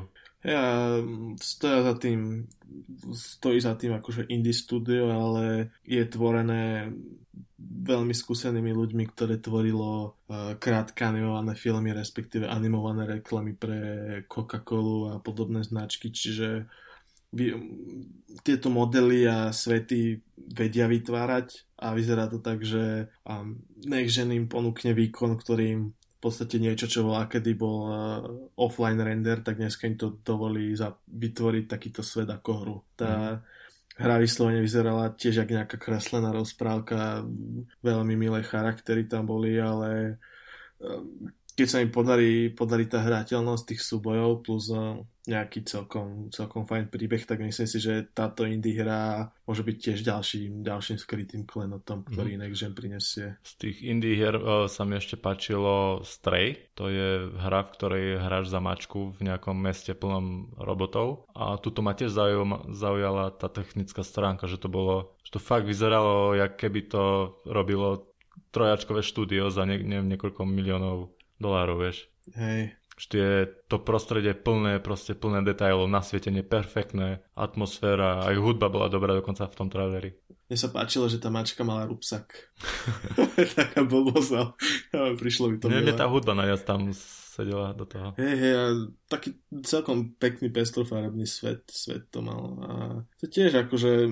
Ja stoja za tým, stojí za tým akože indie studio, ale je tvorené veľmi skúsenými ľuďmi, ktoré tvorilo uh, krátke animované filmy, respektíve animované reklamy pre Coca-Colu a podobné značky, čiže vy, tieto modely a svety vedia vytvárať a vyzerá to tak, že um, Next Gen im ponúkne výkon, ktorým v podstate niečo, čo bola, kedy bol uh, offline render, tak dneska im to dovolí za, vytvoriť takýto svet ako hru. Tá mm. hra vyslovene vyzerala tiež ako nejaká kreslená rozprávka, veľmi milé charaktery tam boli, ale uh, keď sa im podarí, podarí tá hrateľnosť tých súbojov plus uh, nejaký celkom, celkom fajn príbeh, tak myslím si, že táto indie hra môže byť tiež ďalším, ďalším skrytým klenotom, ktorý mm. Next Gen prinesie. Z tých indie hier uh, sa mi ešte páčilo Stray. To je hra, v ktorej hráš za mačku v nejakom meste plnom robotov. A tuto ma tiež zaujala, zaujala tá technická stránka, že to bolo, že to fakt vyzeralo, jak keby to robilo trojačkové štúdio za ne, neviem, niekoľko miliónov dolárov, vieš. Hej. Vždy je to prostredie plné, proste plné detailov, nasvietenie perfektné, atmosféra, aj hudba bola dobrá dokonca v tom traileri. Mne sa páčilo, že tá mačka mala rúbsak. Taká blbosť, ale prišlo mi to. Nie, mne tá hudba najviac tam sedela do toho. Hej, hej, a taký celkom pekný pestrofarebný svet, svet to mal. A to tiež akože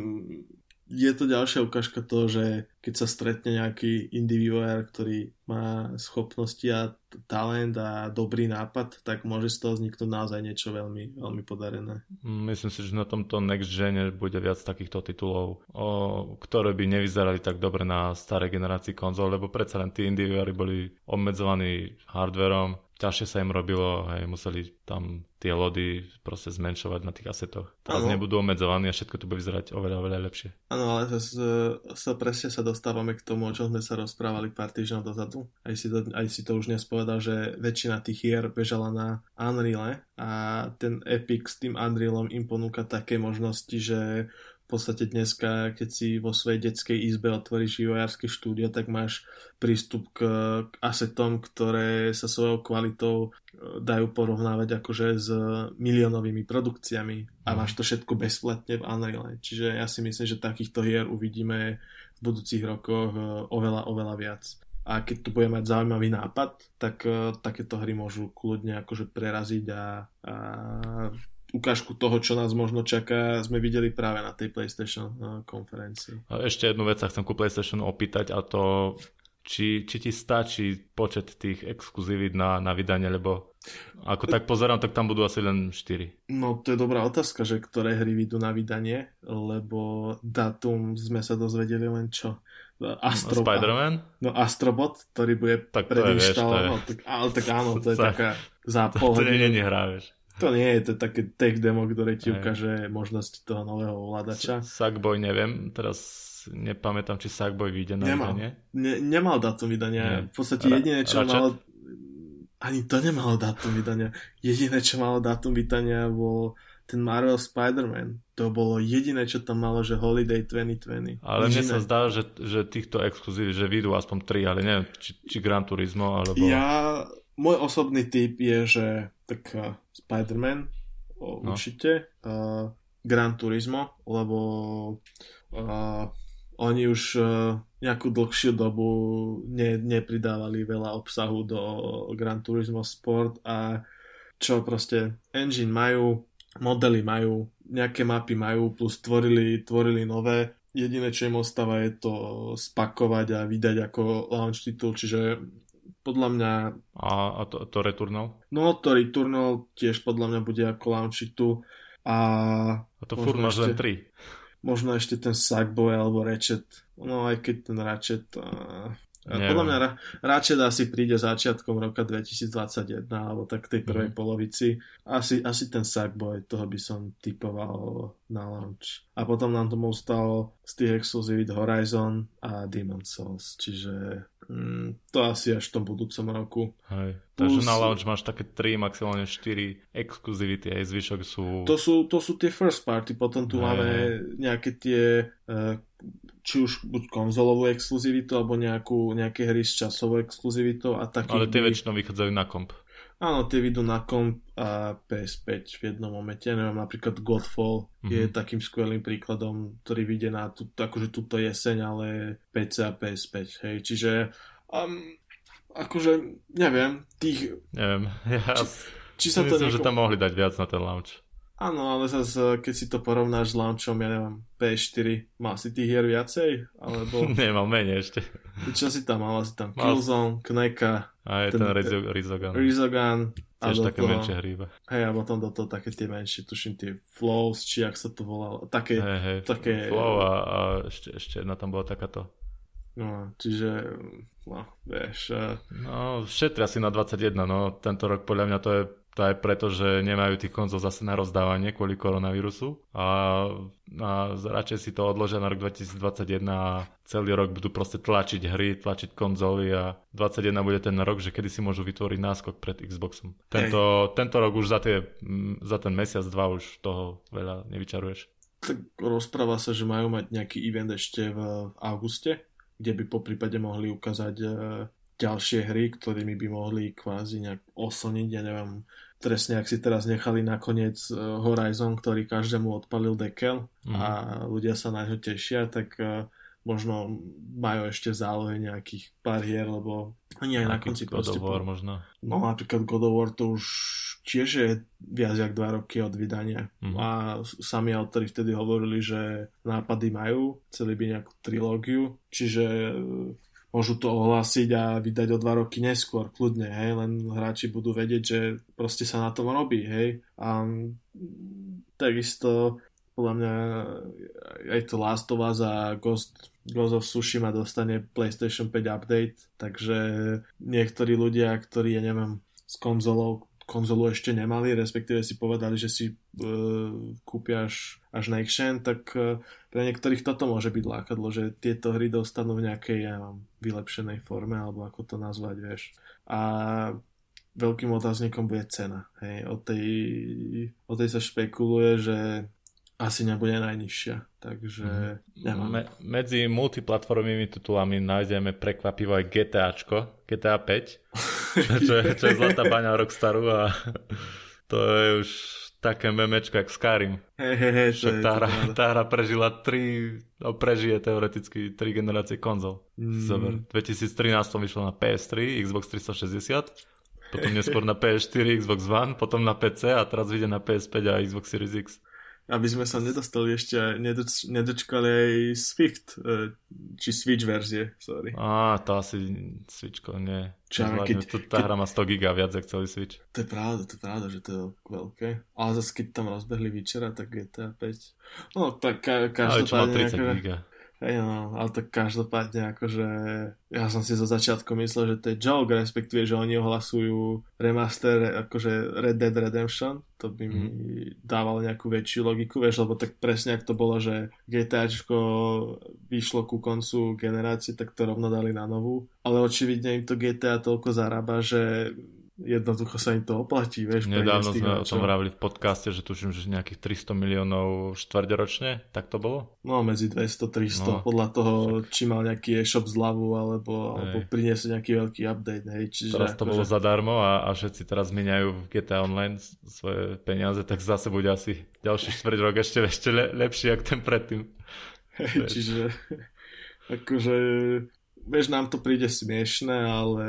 je to ďalšia ukážka toho, že keď sa stretne nejaký indie vývojár, ktorý má schopnosti a talent a dobrý nápad, tak môže z toho vzniknúť naozaj niečo veľmi, veľmi podarené. Myslím si, že na tomto Next Gene bude viac takýchto titulov, o, ktoré by nevyzerali tak dobre na starej generácii konzol, lebo predsa len tí indie vývojári boli obmedzovaní hardverom, ťažšie sa im robilo, hej, museli tam tie lody proste zmenšovať na tých asetoch. Teraz ano. Nebudú obmedzovaní a všetko to bude vyzerať oveľa, oveľa lepšie. Áno, ale zase sa presne sa dostávame k tomu, o čom sme sa rozprávali pár týždňov dozadu. Aj si to, aj si to už dnes povedal, že väčšina tých hier bežala na Unreale a ten Epic s tým Unrealom im ponúka také možnosti, že v podstate dneska, keď si vo svojej detskej izbe otvoríš vývojárske štúdio, tak máš prístup k, k asetom, ktoré sa svojou kvalitou dajú porovnávať akože s miliónovými produkciami a máš to všetko bezplatne v Unreale. Čiže ja si myslím, že takýchto hier uvidíme v budúcich rokoch oveľa, oveľa viac. A keď tu bude mať zaujímavý nápad, tak uh, takéto hry môžu kľudne akože preraziť a, a ukážku toho, čo nás možno čaká, sme videli práve na tej PlayStation konferencii. A ešte jednu vec sa chcem ku PlayStationu opýtať, a to či, či ti stačí počet tých exkluzívít na, na vydanie, lebo ako tak pozerám, tak tam budú asi len štyri. No to je dobrá otázka, že ktoré hry vyjdú na vydanie, lebo dátum sme sa dozvedeli len čo? Astro... Spider-Man? No Astrobot, ktorý bude predinštalovaný. No, ale tak áno, to je Sa... taká zápol. To, to nie je hra, vieš. To nie je, to je také tech demo, ktoré ti ukáže možnosť toho nového ovládača. Sackboy neviem, teraz nepamätám, či Sackboy vyjde na nemal. vydanie. Ne, nemal dátum vydania. Nie. V podstate jediné, čo Ratchet? malo... Ani to nemalo dátum vydania. Jediné, čo malo dátum vydania, bol ten Marvel Spider-Man. To bolo jediné, čo tam malo, že Holiday dvetisícdvadsať. Ale mne sa zdá, že, že týchto exkluzív, že vyjdú aspoň tri, ale neviem, či, či Gran Turismo, alebo... Ja... Môj osobný tip je, že tak uh, Spider-Man o, no. určite, uh, Gran Turismo, lebo uh, oni už uh, nejakú dlhšiu dobu ne, nepridávali veľa obsahu do Gran Turismo Sport a čo proste engine majú, modely majú, nejaké mapy majú, plus tvorili, tvorili nové. Jediné, čo im ostáva, je to spakovať a vydať ako launch titul, čiže podľa mňa... A, a to, to Returnal? No, to Returnal tiež podľa mňa bude ako launch titul. A, a to furt máš len tri. Možno ešte ten Sackboy alebo Ratchet. No, aj keď ten Ratchet... A, a podľa mňa Ratchet asi príde začiatkom roka dvetisícdvadsaťjeden alebo tak tej prvej mm. polovici. Asi, asi ten Sackboy, toho by som typoval na launch. A potom nám tomu ostalo z tých exkluzívit Horizon a Demon's Souls. Čiže... Mm, to asi až v tom budúcom roku. Hej. Takže Plus, na launch máš také tri, maximálne štyri exkluzivity, aj zvyšok sú... To sú, to sú tie first party, potom tu hej. máme nejaké tie či už buď konzolovú exkluzivitu, alebo nejakú, nejaké hry s časovou exkluzivitou a takých... Ale tie by... väčšinou vychádzajú na komp. Áno, tie vidú na komp a pé es päť v jednom momente. Ja neviem, napríklad Godfall mm-hmm. je takým skvelým príkladom, ktorý vyjde na tú, akože túto jeseň, ale pé cé a pé es päť. Hej. Čiže um, akože neviem, tých... Neviem, ja či, či sa myslím, to nejako... že tam mohli dať viac na ten launch. Áno, ale zase, keď si to porovnáš s launchom, ja neviem, pé es štyri, mal si tých hier viacej? Alebo... Nie, mal menej ešte. Čo si tam mal? Si tam Killzone, Kneka. A je ten, ten Rizogan. Rizogan. Tiež také toho, menšie hry. Hej, a potom do toho také tie menšie, tuším tie Flows, či jak sa to volalo. Také, hej, hej, také... Flow a, a ešte, ešte jedna tam bola takáto. No, čiže, no, vieš... Uh... No, šetria si na dvadsaťjeden, no, tento rok podľa mňa to je to aj preto, že nemajú tých konzol zase na rozdávanie kvôli koronavírusu a, a radšej si to odložia na rok dvetisícdvadsaťjeden a celý rok budú proste tlačiť hry, tlačiť konzoly a dvadsaťjeden bude ten rok, že kedy si môžu vytvoriť náskok pred Xboxom. Tento, tento rok už za, tie, za ten mesiac, dva už toho veľa nevyčaruješ. Tak rozpráva sa, že majú mať nejaký event ešte v auguste, kde by po prípade mohli ukázať ďalšie hry, ktorými by mohli kvázi nejak oslniť, ja neviem, presne ak si teraz nechali nakoniec Horizon, ktorý každému odpalil dekel mm. a ľudia sa na ňo tešia, tak možno majú ešte v zálohe nejakých pár hier, lebo ani aj na konci God of War možno. No napríklad God of War to už tiež je viac jak dva roky od vydania mm. a sami autori vtedy hovorili, že nápady majú, chceli by nejakú trilógiu, čiže môžu to ohlásiť a vydať o dva roky neskôr, kľudne, hej, len hráči budú vedieť, že proste sa na tom robí, hej. A takisto, podľa mňa, aj to Last of Us a Ghost, Ghost of Tsushima dostane PlayStation päť update, takže niektorí ľudia, ktorí, ja neviem, s konzolou, konzolu ešte nemali, respektíve si povedali, že si uh, kúpia až, až next gen, tak uh, pre niektorých toto môže byť lákadlo, že tieto hry dostanú v nejakej ja mám, vylepšenej forme, alebo ako to nazvať, vieš. A veľkým otáznikom bude cena. Hej. O tej, o tej sa špekuluje, že asi nebude najnižšia, takže nemám. Me, medzi multiplatformovými titulami nájdeme prekvapivo aj GTAčko, gé té á päť, čo, je, čo je zlatá baňa Rockstaru a to je už také memečko jak Skyrim. Hej, hej, hej. Tá, tá hra prežila tri, no prežije teoreticky tri generácie konzol. Mm. V dvetisíctrinásť vyšlo na pé es tri, Xbox tristošesťdesiat, potom neskôr na pé es štyri, Xbox One, potom na pé cé a teraz vyjde na pé es päť a Xbox Series X. Aby sme sa nedostali ešte, nedoč, nedočkali aj Swift, či Switch verzie, sorry. Á, to asi Switchko, nie. Čo, keď, tá keď... hra má sto giga viac, jak celý Switch. To je pravda, to je pravda, že to je veľké. Ale zase keď tam rozbehli Witchera, tak gé té á päť. No, tak ka- každopádne... Ale čo má tridsať giga. Hej, no, ale tak každopádne akože ja som si zo začiatku myslel, že to je joke, respektíve, že oni ohlasujú remaster akože Red Dead Redemption, to by mi mm. dávalo nejakú väčšiu logiku, vieš, lebo tak presne ak to bolo, že GTAčko vyšlo ku koncu generácie, tak to rovno dali na novú, ale očividne im to gé té á toľko zarába, že jednoducho sa im to oplatí, vieš. Nedávno sme o tom vravili v podcaste, že tuším, že nejakých tristo miliónov štvrťročne, tak to bolo? No, medzi dvesto tristo, no, podľa toho, však... či mal nejaký e-shop zľavu, alebo, alebo priniesol nejaký veľký update, hej. Čiže teraz to akože... bolo zadarmo a, a všetci teraz miniajú v gé té á Online svoje peniaze, tak zase bude asi ďalší štvrť rok ešte, ešte le, lepší, jak ten predtým. Hej, čiže akože, vieš, nám to príde smiešné, ale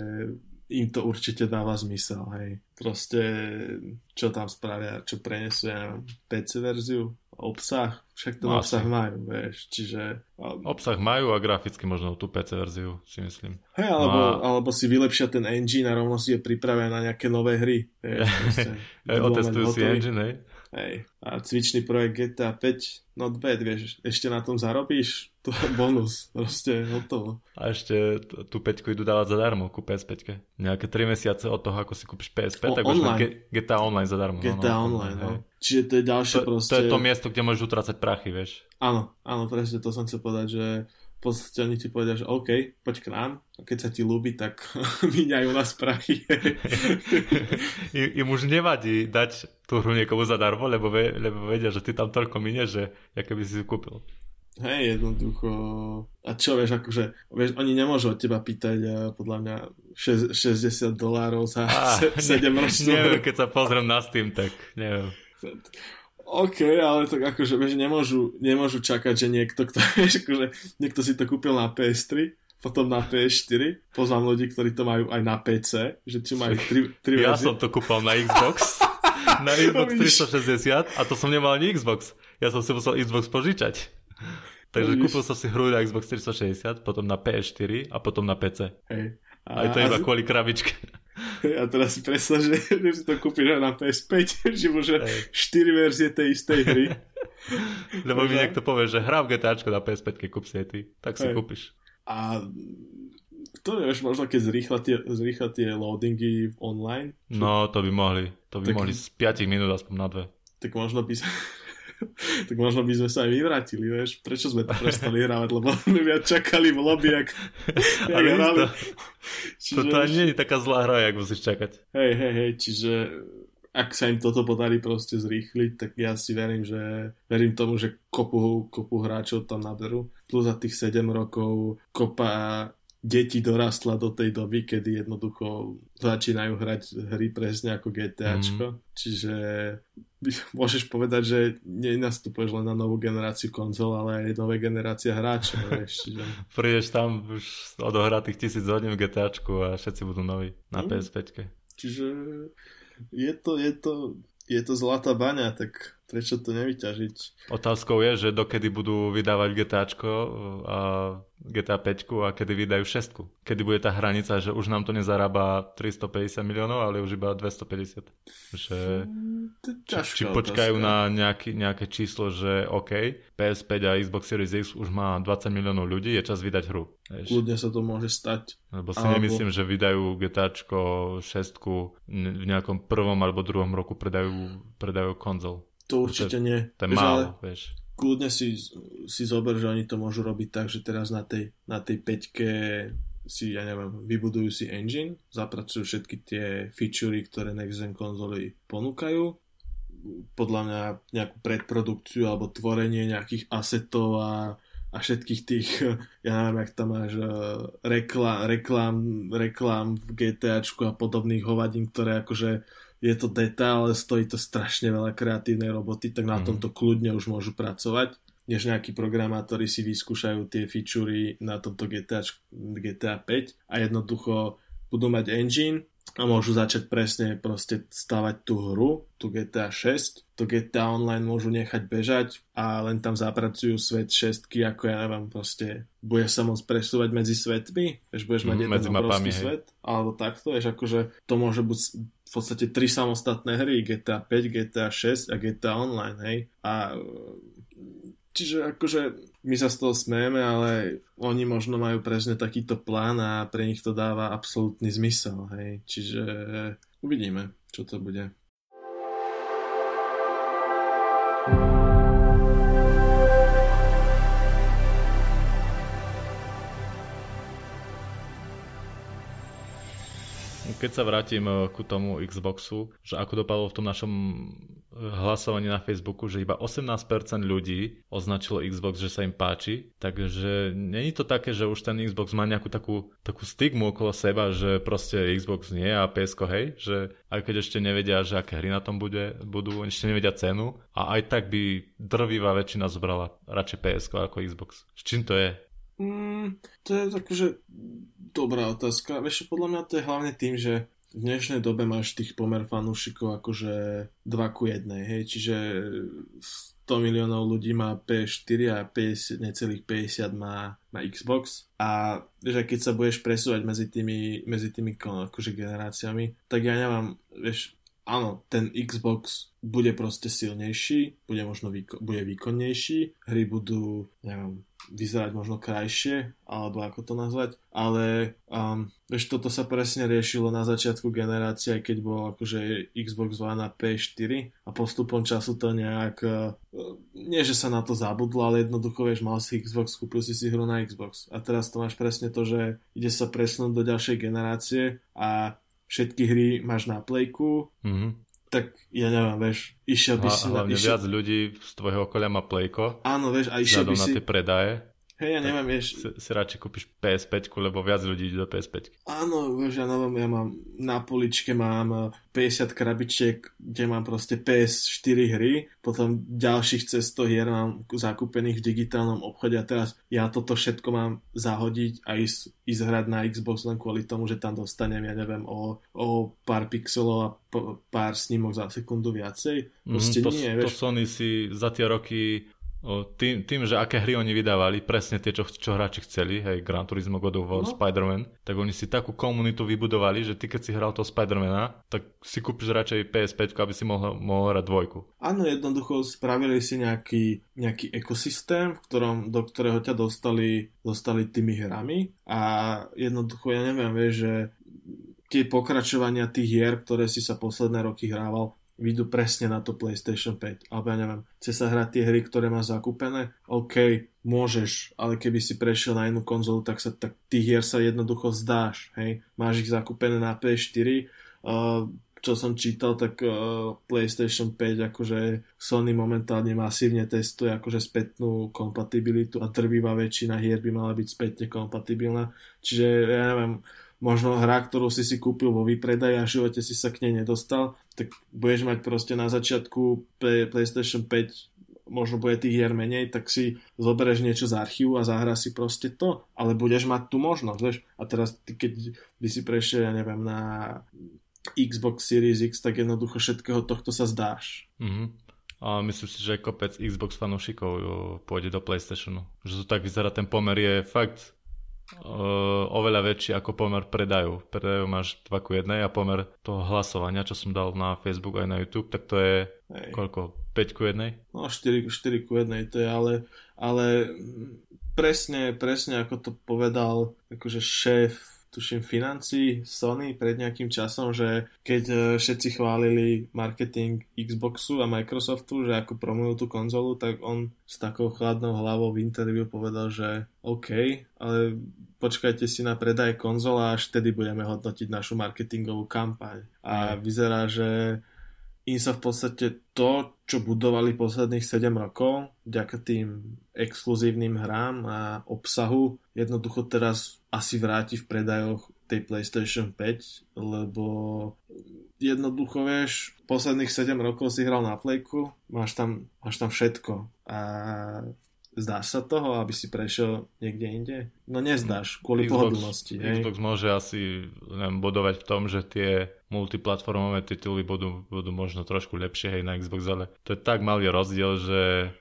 im to určite dáva zmysel, hej. Proste, čo tam spravia, čo prenesú, ja neviem, pé cé verziu, obsah, však ten no, obsah asi majú, vieš, čiže... Obsah majú a graficky možno tú pé cé verziu, si myslím. Hej, alebo, no a... alebo si vylepšia ten engine a rovno si je pripravia na nejaké nové hry, vieš, proste. Hej, otestujú si engine, hej. Hej, a cvičný projekt gé té á päť, not bad, vieš, ešte na tom zarobíš, to je bonus, proste, hotovo. A ešte tú päťku idú dávať zadarmo ku pé es päť. Nejaké tri mesiace od toho, ako si kúpiš pé es päť, o, tak už gé té á Online zadarmo. gé té á no, no, Online, no. Čiže to je ďalšie to, proste... To je to miesto, kde môžeš utrácať prachy, vieš. Áno, áno, presne, to som chcel povedať, že v podstate oni ti povedia, že OK, poď k nám, a keď sa ti ľúbi, tak míňajú nás prachy. I, Im už nevadí dať tú hru niekomu zadarmo, lebo, ve, lebo vedia, že ty tam toľko minieš, že aké by si si kúpil. Hej, jednoducho. A čo vieš, akože, vieš, oni nemôžu od teba pýtať uh, podľa mňa šesť, šesťdesiat dolárov za ah, sedem ročnú. Neviem, keď sa pozriem na Steam, tak neviem. OK, ale tak akože, vieš, nemôžu, nemôžu čakať, že niekto, kto, vieš, akože, niekto si to kúpil na pé es tri, potom na pé es štyri, poznám ľudí, ktorí to majú aj na pé cé, že či majú tri, tri Ja verzie. som to kúpal na Xbox, na Xbox tristošesťdesiat a to som nemal ani Xbox. Ja som si musel Xbox požičať. Takže kúpil som si hru na Xbox tristošesťdesiat, potom na pé es štyri a potom na pé cé. Hej. A aj to iba kvôli krabičke. A teraz si predstav, že, že si to kúpiš aj na pé es päť, že môže štyri verzie tej istej hry. Lebo mi niekto povie, že hrá v GTAčko na pé es päť, keď kúp si aj ty, tak si hej. kúpiš. A to vieš, možno keď zrýchla tie, zrýchla tie loadingy online. Čo? No, to by mohli. To by tak, mohli z päť minút aspoň na dve. Tak možno by sa... tak možno by sme sa aj vyvrátili, vieš, prečo sme to prestali hrávať, lebo my viac čakali v lobby, jak, jak hrali. To, čiže, toto ani nie je taká zlá hra, jak musíš čakať. Hej, hej, hej, čiže ak sa im toto podarí proste zrýchliť, tak ja si verím, že verím tomu, že kopu, kopu hráčov tam naberú. Plus za tých sedem rokov kopa deti dorastla do tej doby, kedy jednoducho začínajú hrať hry presne ako GTAčko. Mm. Čiže môžeš povedať, že nenastupuješ len na novú generáciu konzol, ale aj nové generácia hráčov. Čiže... Prídeš tam už odohratých tisíc hodín v GTAčku a všetci budú noví na mm. pé es päť. Čiže je to, je to, je to zlatá baňa, tak prečo to nevyťažiť? Otázkou je, že dokedy budú vydávať GTAčko a gé té á päť a kedy vydajú šestku. Kedy bude tá hranica, že už nám to nezarába tristopäťdesiat miliónov, ale už iba dvestopäťdesiat. Že... Či, či počkajú na nejaký, nejaké číslo, že OK, pé es päť a Xbox Series X už má dvadsať miliónov ľudí, je čas vydať hru. Vieš? Kľudne sa to môže stať. Lebo si alebo... nemyslím, že vydajú GTAčko šestku v nejakom prvom alebo druhom roku predajú, predajú konzol. To určite nie. To je málo, vieš. Kľudne si, si zober, že oni to môžu robiť tak, že teraz na tej, na tej peťke si, ja neviem, vybudujú si engine, zapracujú všetky tie featurey, ktoré next gen konzoly ponúkajú, podľa mňa nejakú predprodukciu alebo tvorenie nejakých asetov a, a všetkých tých, ja neviem, jak tam máš reklám, reklám, reklám v GTAčku a podobných hovadín, ktoré akože je to detail, ale stojí to strašne veľa kreatívnej roboty, tak na mm. tomto kľudne už môžu pracovať, než nejakí programátori si vyskúšajú tie featurey na tomto gé té á päť a jednoducho budú mať engine a môžu začať presne proste stavať tú hru, tú gé té á šesť, to gé té á Online môžu nechať bežať a len tam zapracujú svet šestky, ako ja neviem, proste bude sa môcť presúvať medzi svetmi, vieš, budeš mať mm, jeden obrovský svet, alebo takto, vieš, akože to môže byť v podstate tri samostatné hry, gé té á päť, gé té á šesť a gé té á Online, hej, a čiže akože my sa z toho smejeme, ale oni možno majú presne takýto plán a pre nich to dáva absolútny zmysel, hej. Čiže uvidíme, čo to bude. Keď sa vrátim ku tomu Xboxu, že ako dopadlo v tom našom hlasovaní na Facebooku, že iba osemnásť percent ľudí označilo Xbox, že sa im páči, takže není to také, že už ten Xbox má nejakú takú, takú stigmu okolo seba, že proste Xbox nie a pé esko hej, že aj keď ešte nevedia, že aké hry na tom bude, budú, ešte nevedia cenu a aj tak by drvivá väčšina zobrala radšej pé esko ako Xbox. S čím to je? Mm, to je takže dobrá otázka. Vieš, podľa mňa to je hlavne tým, že v dnešnej dobe máš tých pomer fanúšikov akože dva ku jednej, hej, čiže sto miliónov ľudí má pé es štyri a päťdesiat, necelých päťdesiat má, má Xbox a vieš, keď sa budeš presúvať medzi tými, medzi tými akože generáciami, tak ja neviem, vieš, áno, ten Xbox bude proste silnejší, bude možno výko- bude výkonnejší, hry budú, neviem, vyzerať možno krajšie, alebo ako to nazvať, ale um, vieš, toto sa presne riešilo na začiatku generácie, keď bol akože Xbox One a pé es štyri a postupom času to nejak uh, nie, že sa na to zabudlo, ale jednoducho, vieš, mal si Xbox, kúpil si si hru na Xbox a teraz to máš presne to, že ide sa presunúť do ďalšej generácie a všetky hry máš na plejku, mm-hmm. tak ja neviem, vieš, išiel by A si... hlavne išiel... viac ľudí z tvojho okolia má Playko. Áno, vieš, a išiel by na si... tie predaje. Hej, ja neviem, vieš... Si, si radšej kúpiš pé es päť, lebo viac ľudí ide do pé es päť. Áno, vieš, ja neviem, ja mám na poličke mám päťdesiat krabičiek, kde mám proste pé es štyri hry, potom ďalších cez sto hier mám zakúpených v digitálnom obchode a teraz ja toto všetko mám zahodiť a ísť, ísť hrať na Xbox len kvôli tomu, že tam dostanem, ja neviem, o, o pár pixelov a p- pár snímok za sekundu viacej. Proste mm, to, nie, to vieš. Sony si za tie roky O, tým, tým, že aké hry oni vydávali, presne tie, čo, čo hráči chceli, hej, Gran Turismo, God of War, no. Spider-Man, tak oni si takú komunitu vybudovali, že ty keď si hral toho Spider-Mana, tak si kúpiš radšej pé es päť, aby si mohol, mohol hrať dvojku. Áno, jednoducho spravili si nejaký, nejaký ekosystém, v ktorom, do ktorého ťa dostali, dostali tými hrami a jednoducho, ja neviem, vieš, že tie pokračovania tých hier, ktoré si sa posledné roky hrával, vidú presne na to PlayStation päť. Alebo ja neviem, chce sa hrať tie hry, ktoré máš zakúpené? OK, môžeš, ale keby si prešiel na inú konzolu, tak sa tak tých hier sa jednoducho zdáš. Hej? Máš ich zakúpené na pé es štyri. Uh, čo som čítal, tak uh, PlayStation päť akože Sony momentálne masívne testuje akože spätnú kompatibilitu a drvivá väčšina hier by mala byť spätne kompatibilná. Čiže ja neviem, možno hra, ktorú si si kúpil vo výpredaji a v živote si sa k nej nedostal, tak budeš mať proste na začiatku Play, PlayStation päť, možno bude tých hier menej, tak si zoberieš niečo z archívu a zahra si proste to, ale budeš mať tú možnosť, vieš. A teraz ty, keď by si prešiel, ja neviem, na Xbox Series X, tak jednoducho všetkého tohto sa zdáš. Mhm. A myslím si, že kopec Xbox fanúšikov pôjde do PlayStationu. Že to tak vyzerá, ten pomer je fakt Uh, oveľa väčší ako pomer predajov. Predajov máš dva ku jednej a pomer toho hlasovania, čo som dal na Facebook aj na YouTube, tak to je Hej. koľko? päť ku jednej? No štyri ku jednej to je, ale, ale presne, presne ako to povedal akože šéf tuším financií Sony pred nejakým časom, že keď všetci chválili marketing Xboxu a Microsoftu, že ako promujú tú konzolu, tak on s takou chladnou hlavou v interviu povedal, že OK, ale počkajte si na predaj konzola, až vtedy budeme hodnotiť našu marketingovú kampaň. A vyzerá, že im sa v podstate to, čo budovali posledných sedem rokov, vďaka tým exkluzívnym hrám a obsahu, jednoducho teraz asi vráti v predajoch tej PlayStation päť, lebo jednoducho, vieš, posledných sedem rokov si hral na Playku, máš tam, máš tam všetko a zdáš sa toho, aby si prešiel niekde inde? No nezdáš, kvôli Xbox, pohodlnosti. Hej? Xbox môže asi neviem, bodovať v tom, že tie multiplatformové tituly budú, budú možno trošku lepšie hej, na Xbox, ale to je tak malý rozdiel, že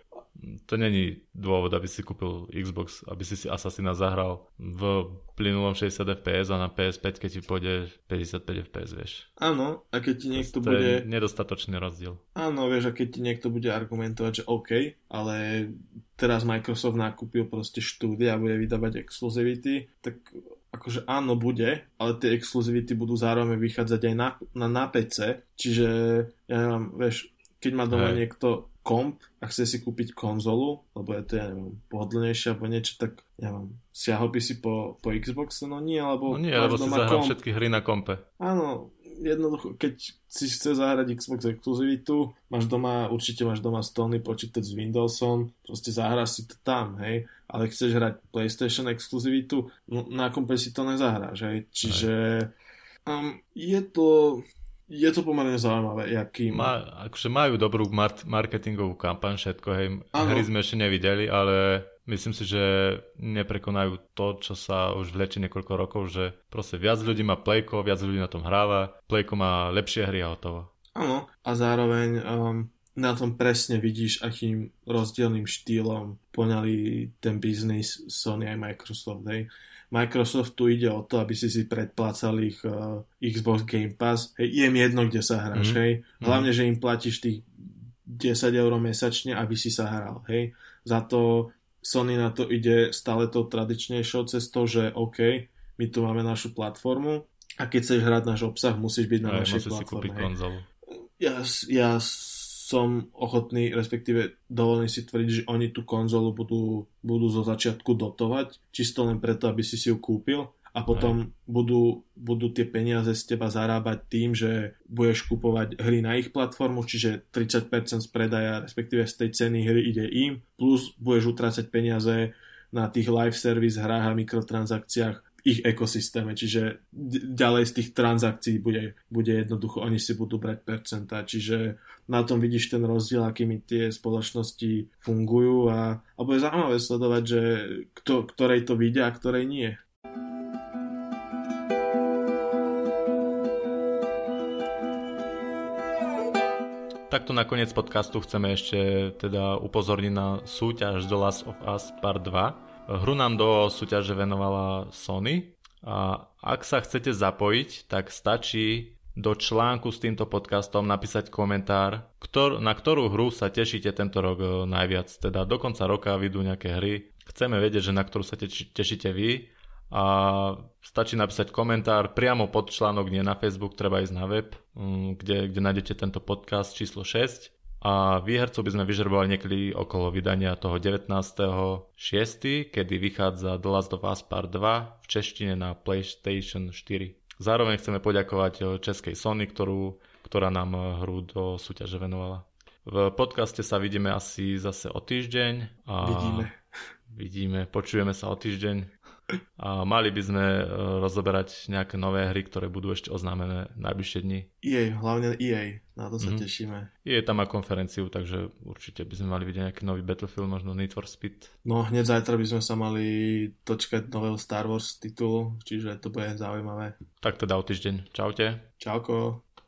to není dôvod, aby si kúpil Xbox, aby si si Assassina zahral v plynulom šesťdesiat ef pé es a na pé es päť, keď ti pôjde päťdesiatpäť ef pé es, vieš. Áno, a keď ti niekto to bude... je nedostatočný rozdiel. Áno, vieš, a keď ti niekto bude argumentovať, že OK, ale teraz Microsoft nakúpil proste štúdia a bude vydávať exkluzivity, tak akože áno, bude, ale tie exkluzivity budú zároveň vychádzať aj na, na, na pé cé, čiže ja neviem, vieš, keď má doma Hej. niekto komp a chce si kúpiť konzolu, lebo je to, ja neviem, pohodlnejšie alebo niečo, tak ja neviem, siahol by si po, po Xboxe? No nie, lebo no nie, lebo si zahral komp. Všetky hry na kompe. Áno, jednoducho, keď si chce zahrať Xbox exkluzivitu, máš doma, určite máš doma stolný počítač s Windowsom, proste zahráš si to tam, hej, ale chceš hrať PlayStation exkluzivitu, no na kompe si to nezahráš, hej, čiže um, je to... Je to pomerne zaujímavé, jaký... Má, akože majú dobrú mar- marketingovú kampaň, všetko, hej. Ano. Hry sme ešte nevideli, ale myslím si, že neprekonajú to, čo sa už vlečie niekoľko rokov, že proste viac ľudí má Playko, viac ľudí na tom hráva, Playko má lepšie hry a hotovo. Áno, a zároveň um, na tom presne vidíš, akým rozdielným štýlom poňali ten biznis Sony aj Microsoft, hej. Microsoft tu ide o to, aby si si predplácal ich uh, Xbox Game Pass. Hej, je mi jedno, kde sa hráš, mm. hej. Hlavne, že im platíš tých desať eur mesačne, aby si sa hral, hej. Za to Sony na to ide stále tou tradičnejšou cestou, že OK, my tu máme našu platformu a keď chceš hrať náš obsah, musíš byť na Aj, našej platforme. Si konzolu. Ja, ja som ochotný, respektíve dovolím si tvrdiť, že oni tú konzolu budú, budú zo začiatku dotovať, čisto len preto, aby si si ju kúpil. a potom budú, budú tie peniaze z teba zarábať tým, že budeš kupovať hry na ich platformu, čiže tridsať percent z predaja, respektíve z tej ceny hry ide im, plus budeš utrácať peniaze na tých live service hrách a mikrotransakciách ich ekosystéme, čiže ďalej z tých transakcií bude, bude jednoducho, oni si budú brať percentá, čiže na tom vidíš ten rozdiel, akými tie spoločnosti fungujú a, a bude zaujímavé sledovať, že kto, ktorej to vidia a ktorej nie. Takto na koniec podcastu chceme ešte teda upozorniť na súťaž The Last of Us Part dva. Hru nám do súťaže venovala Sony a ak sa chcete zapojiť, tak stačí do článku s týmto podcastom napísať komentár, ktor- na ktorú hru sa tešíte tento rok najviac. Teda do konca roka vyjdú nejaké hry. Chceme vedieť, že na ktorú sa teč- tešíte vy a stačí napísať komentár priamo pod článok, nie na Facebook, treba ísť na web, kde, kde nájdete tento podcast číslo šesť. A výhercov by sme vyžrebovali niekedy okolo vydania toho devätnásteho šiesteho kedy vychádza The Last of Us Part dva v češtine na PlayStation štyri. Zároveň chceme poďakovať českej Sony, ktorú, ktorá nám hru do súťaže venovala. V podcaste sa vidíme asi zase o týždeň. A vidíme. Vidíme, počujeme sa o týždeň. A mali by sme rozoberať nejaké nové hry, ktoré budú ešte oznámené najbližšie dni. í ej, hlavne í ej, na to sa mm-hmm. tešíme. í ej tam má konferenciu, takže určite by sme mali vidieť nejaký nový Battlefield, možno Need for Speed. No hneď zajtra by sme sa mali dočkať nového Star Wars titulu, čiže to bude zaujímavé. Tak teda o týždeň. Čaute. Čauko.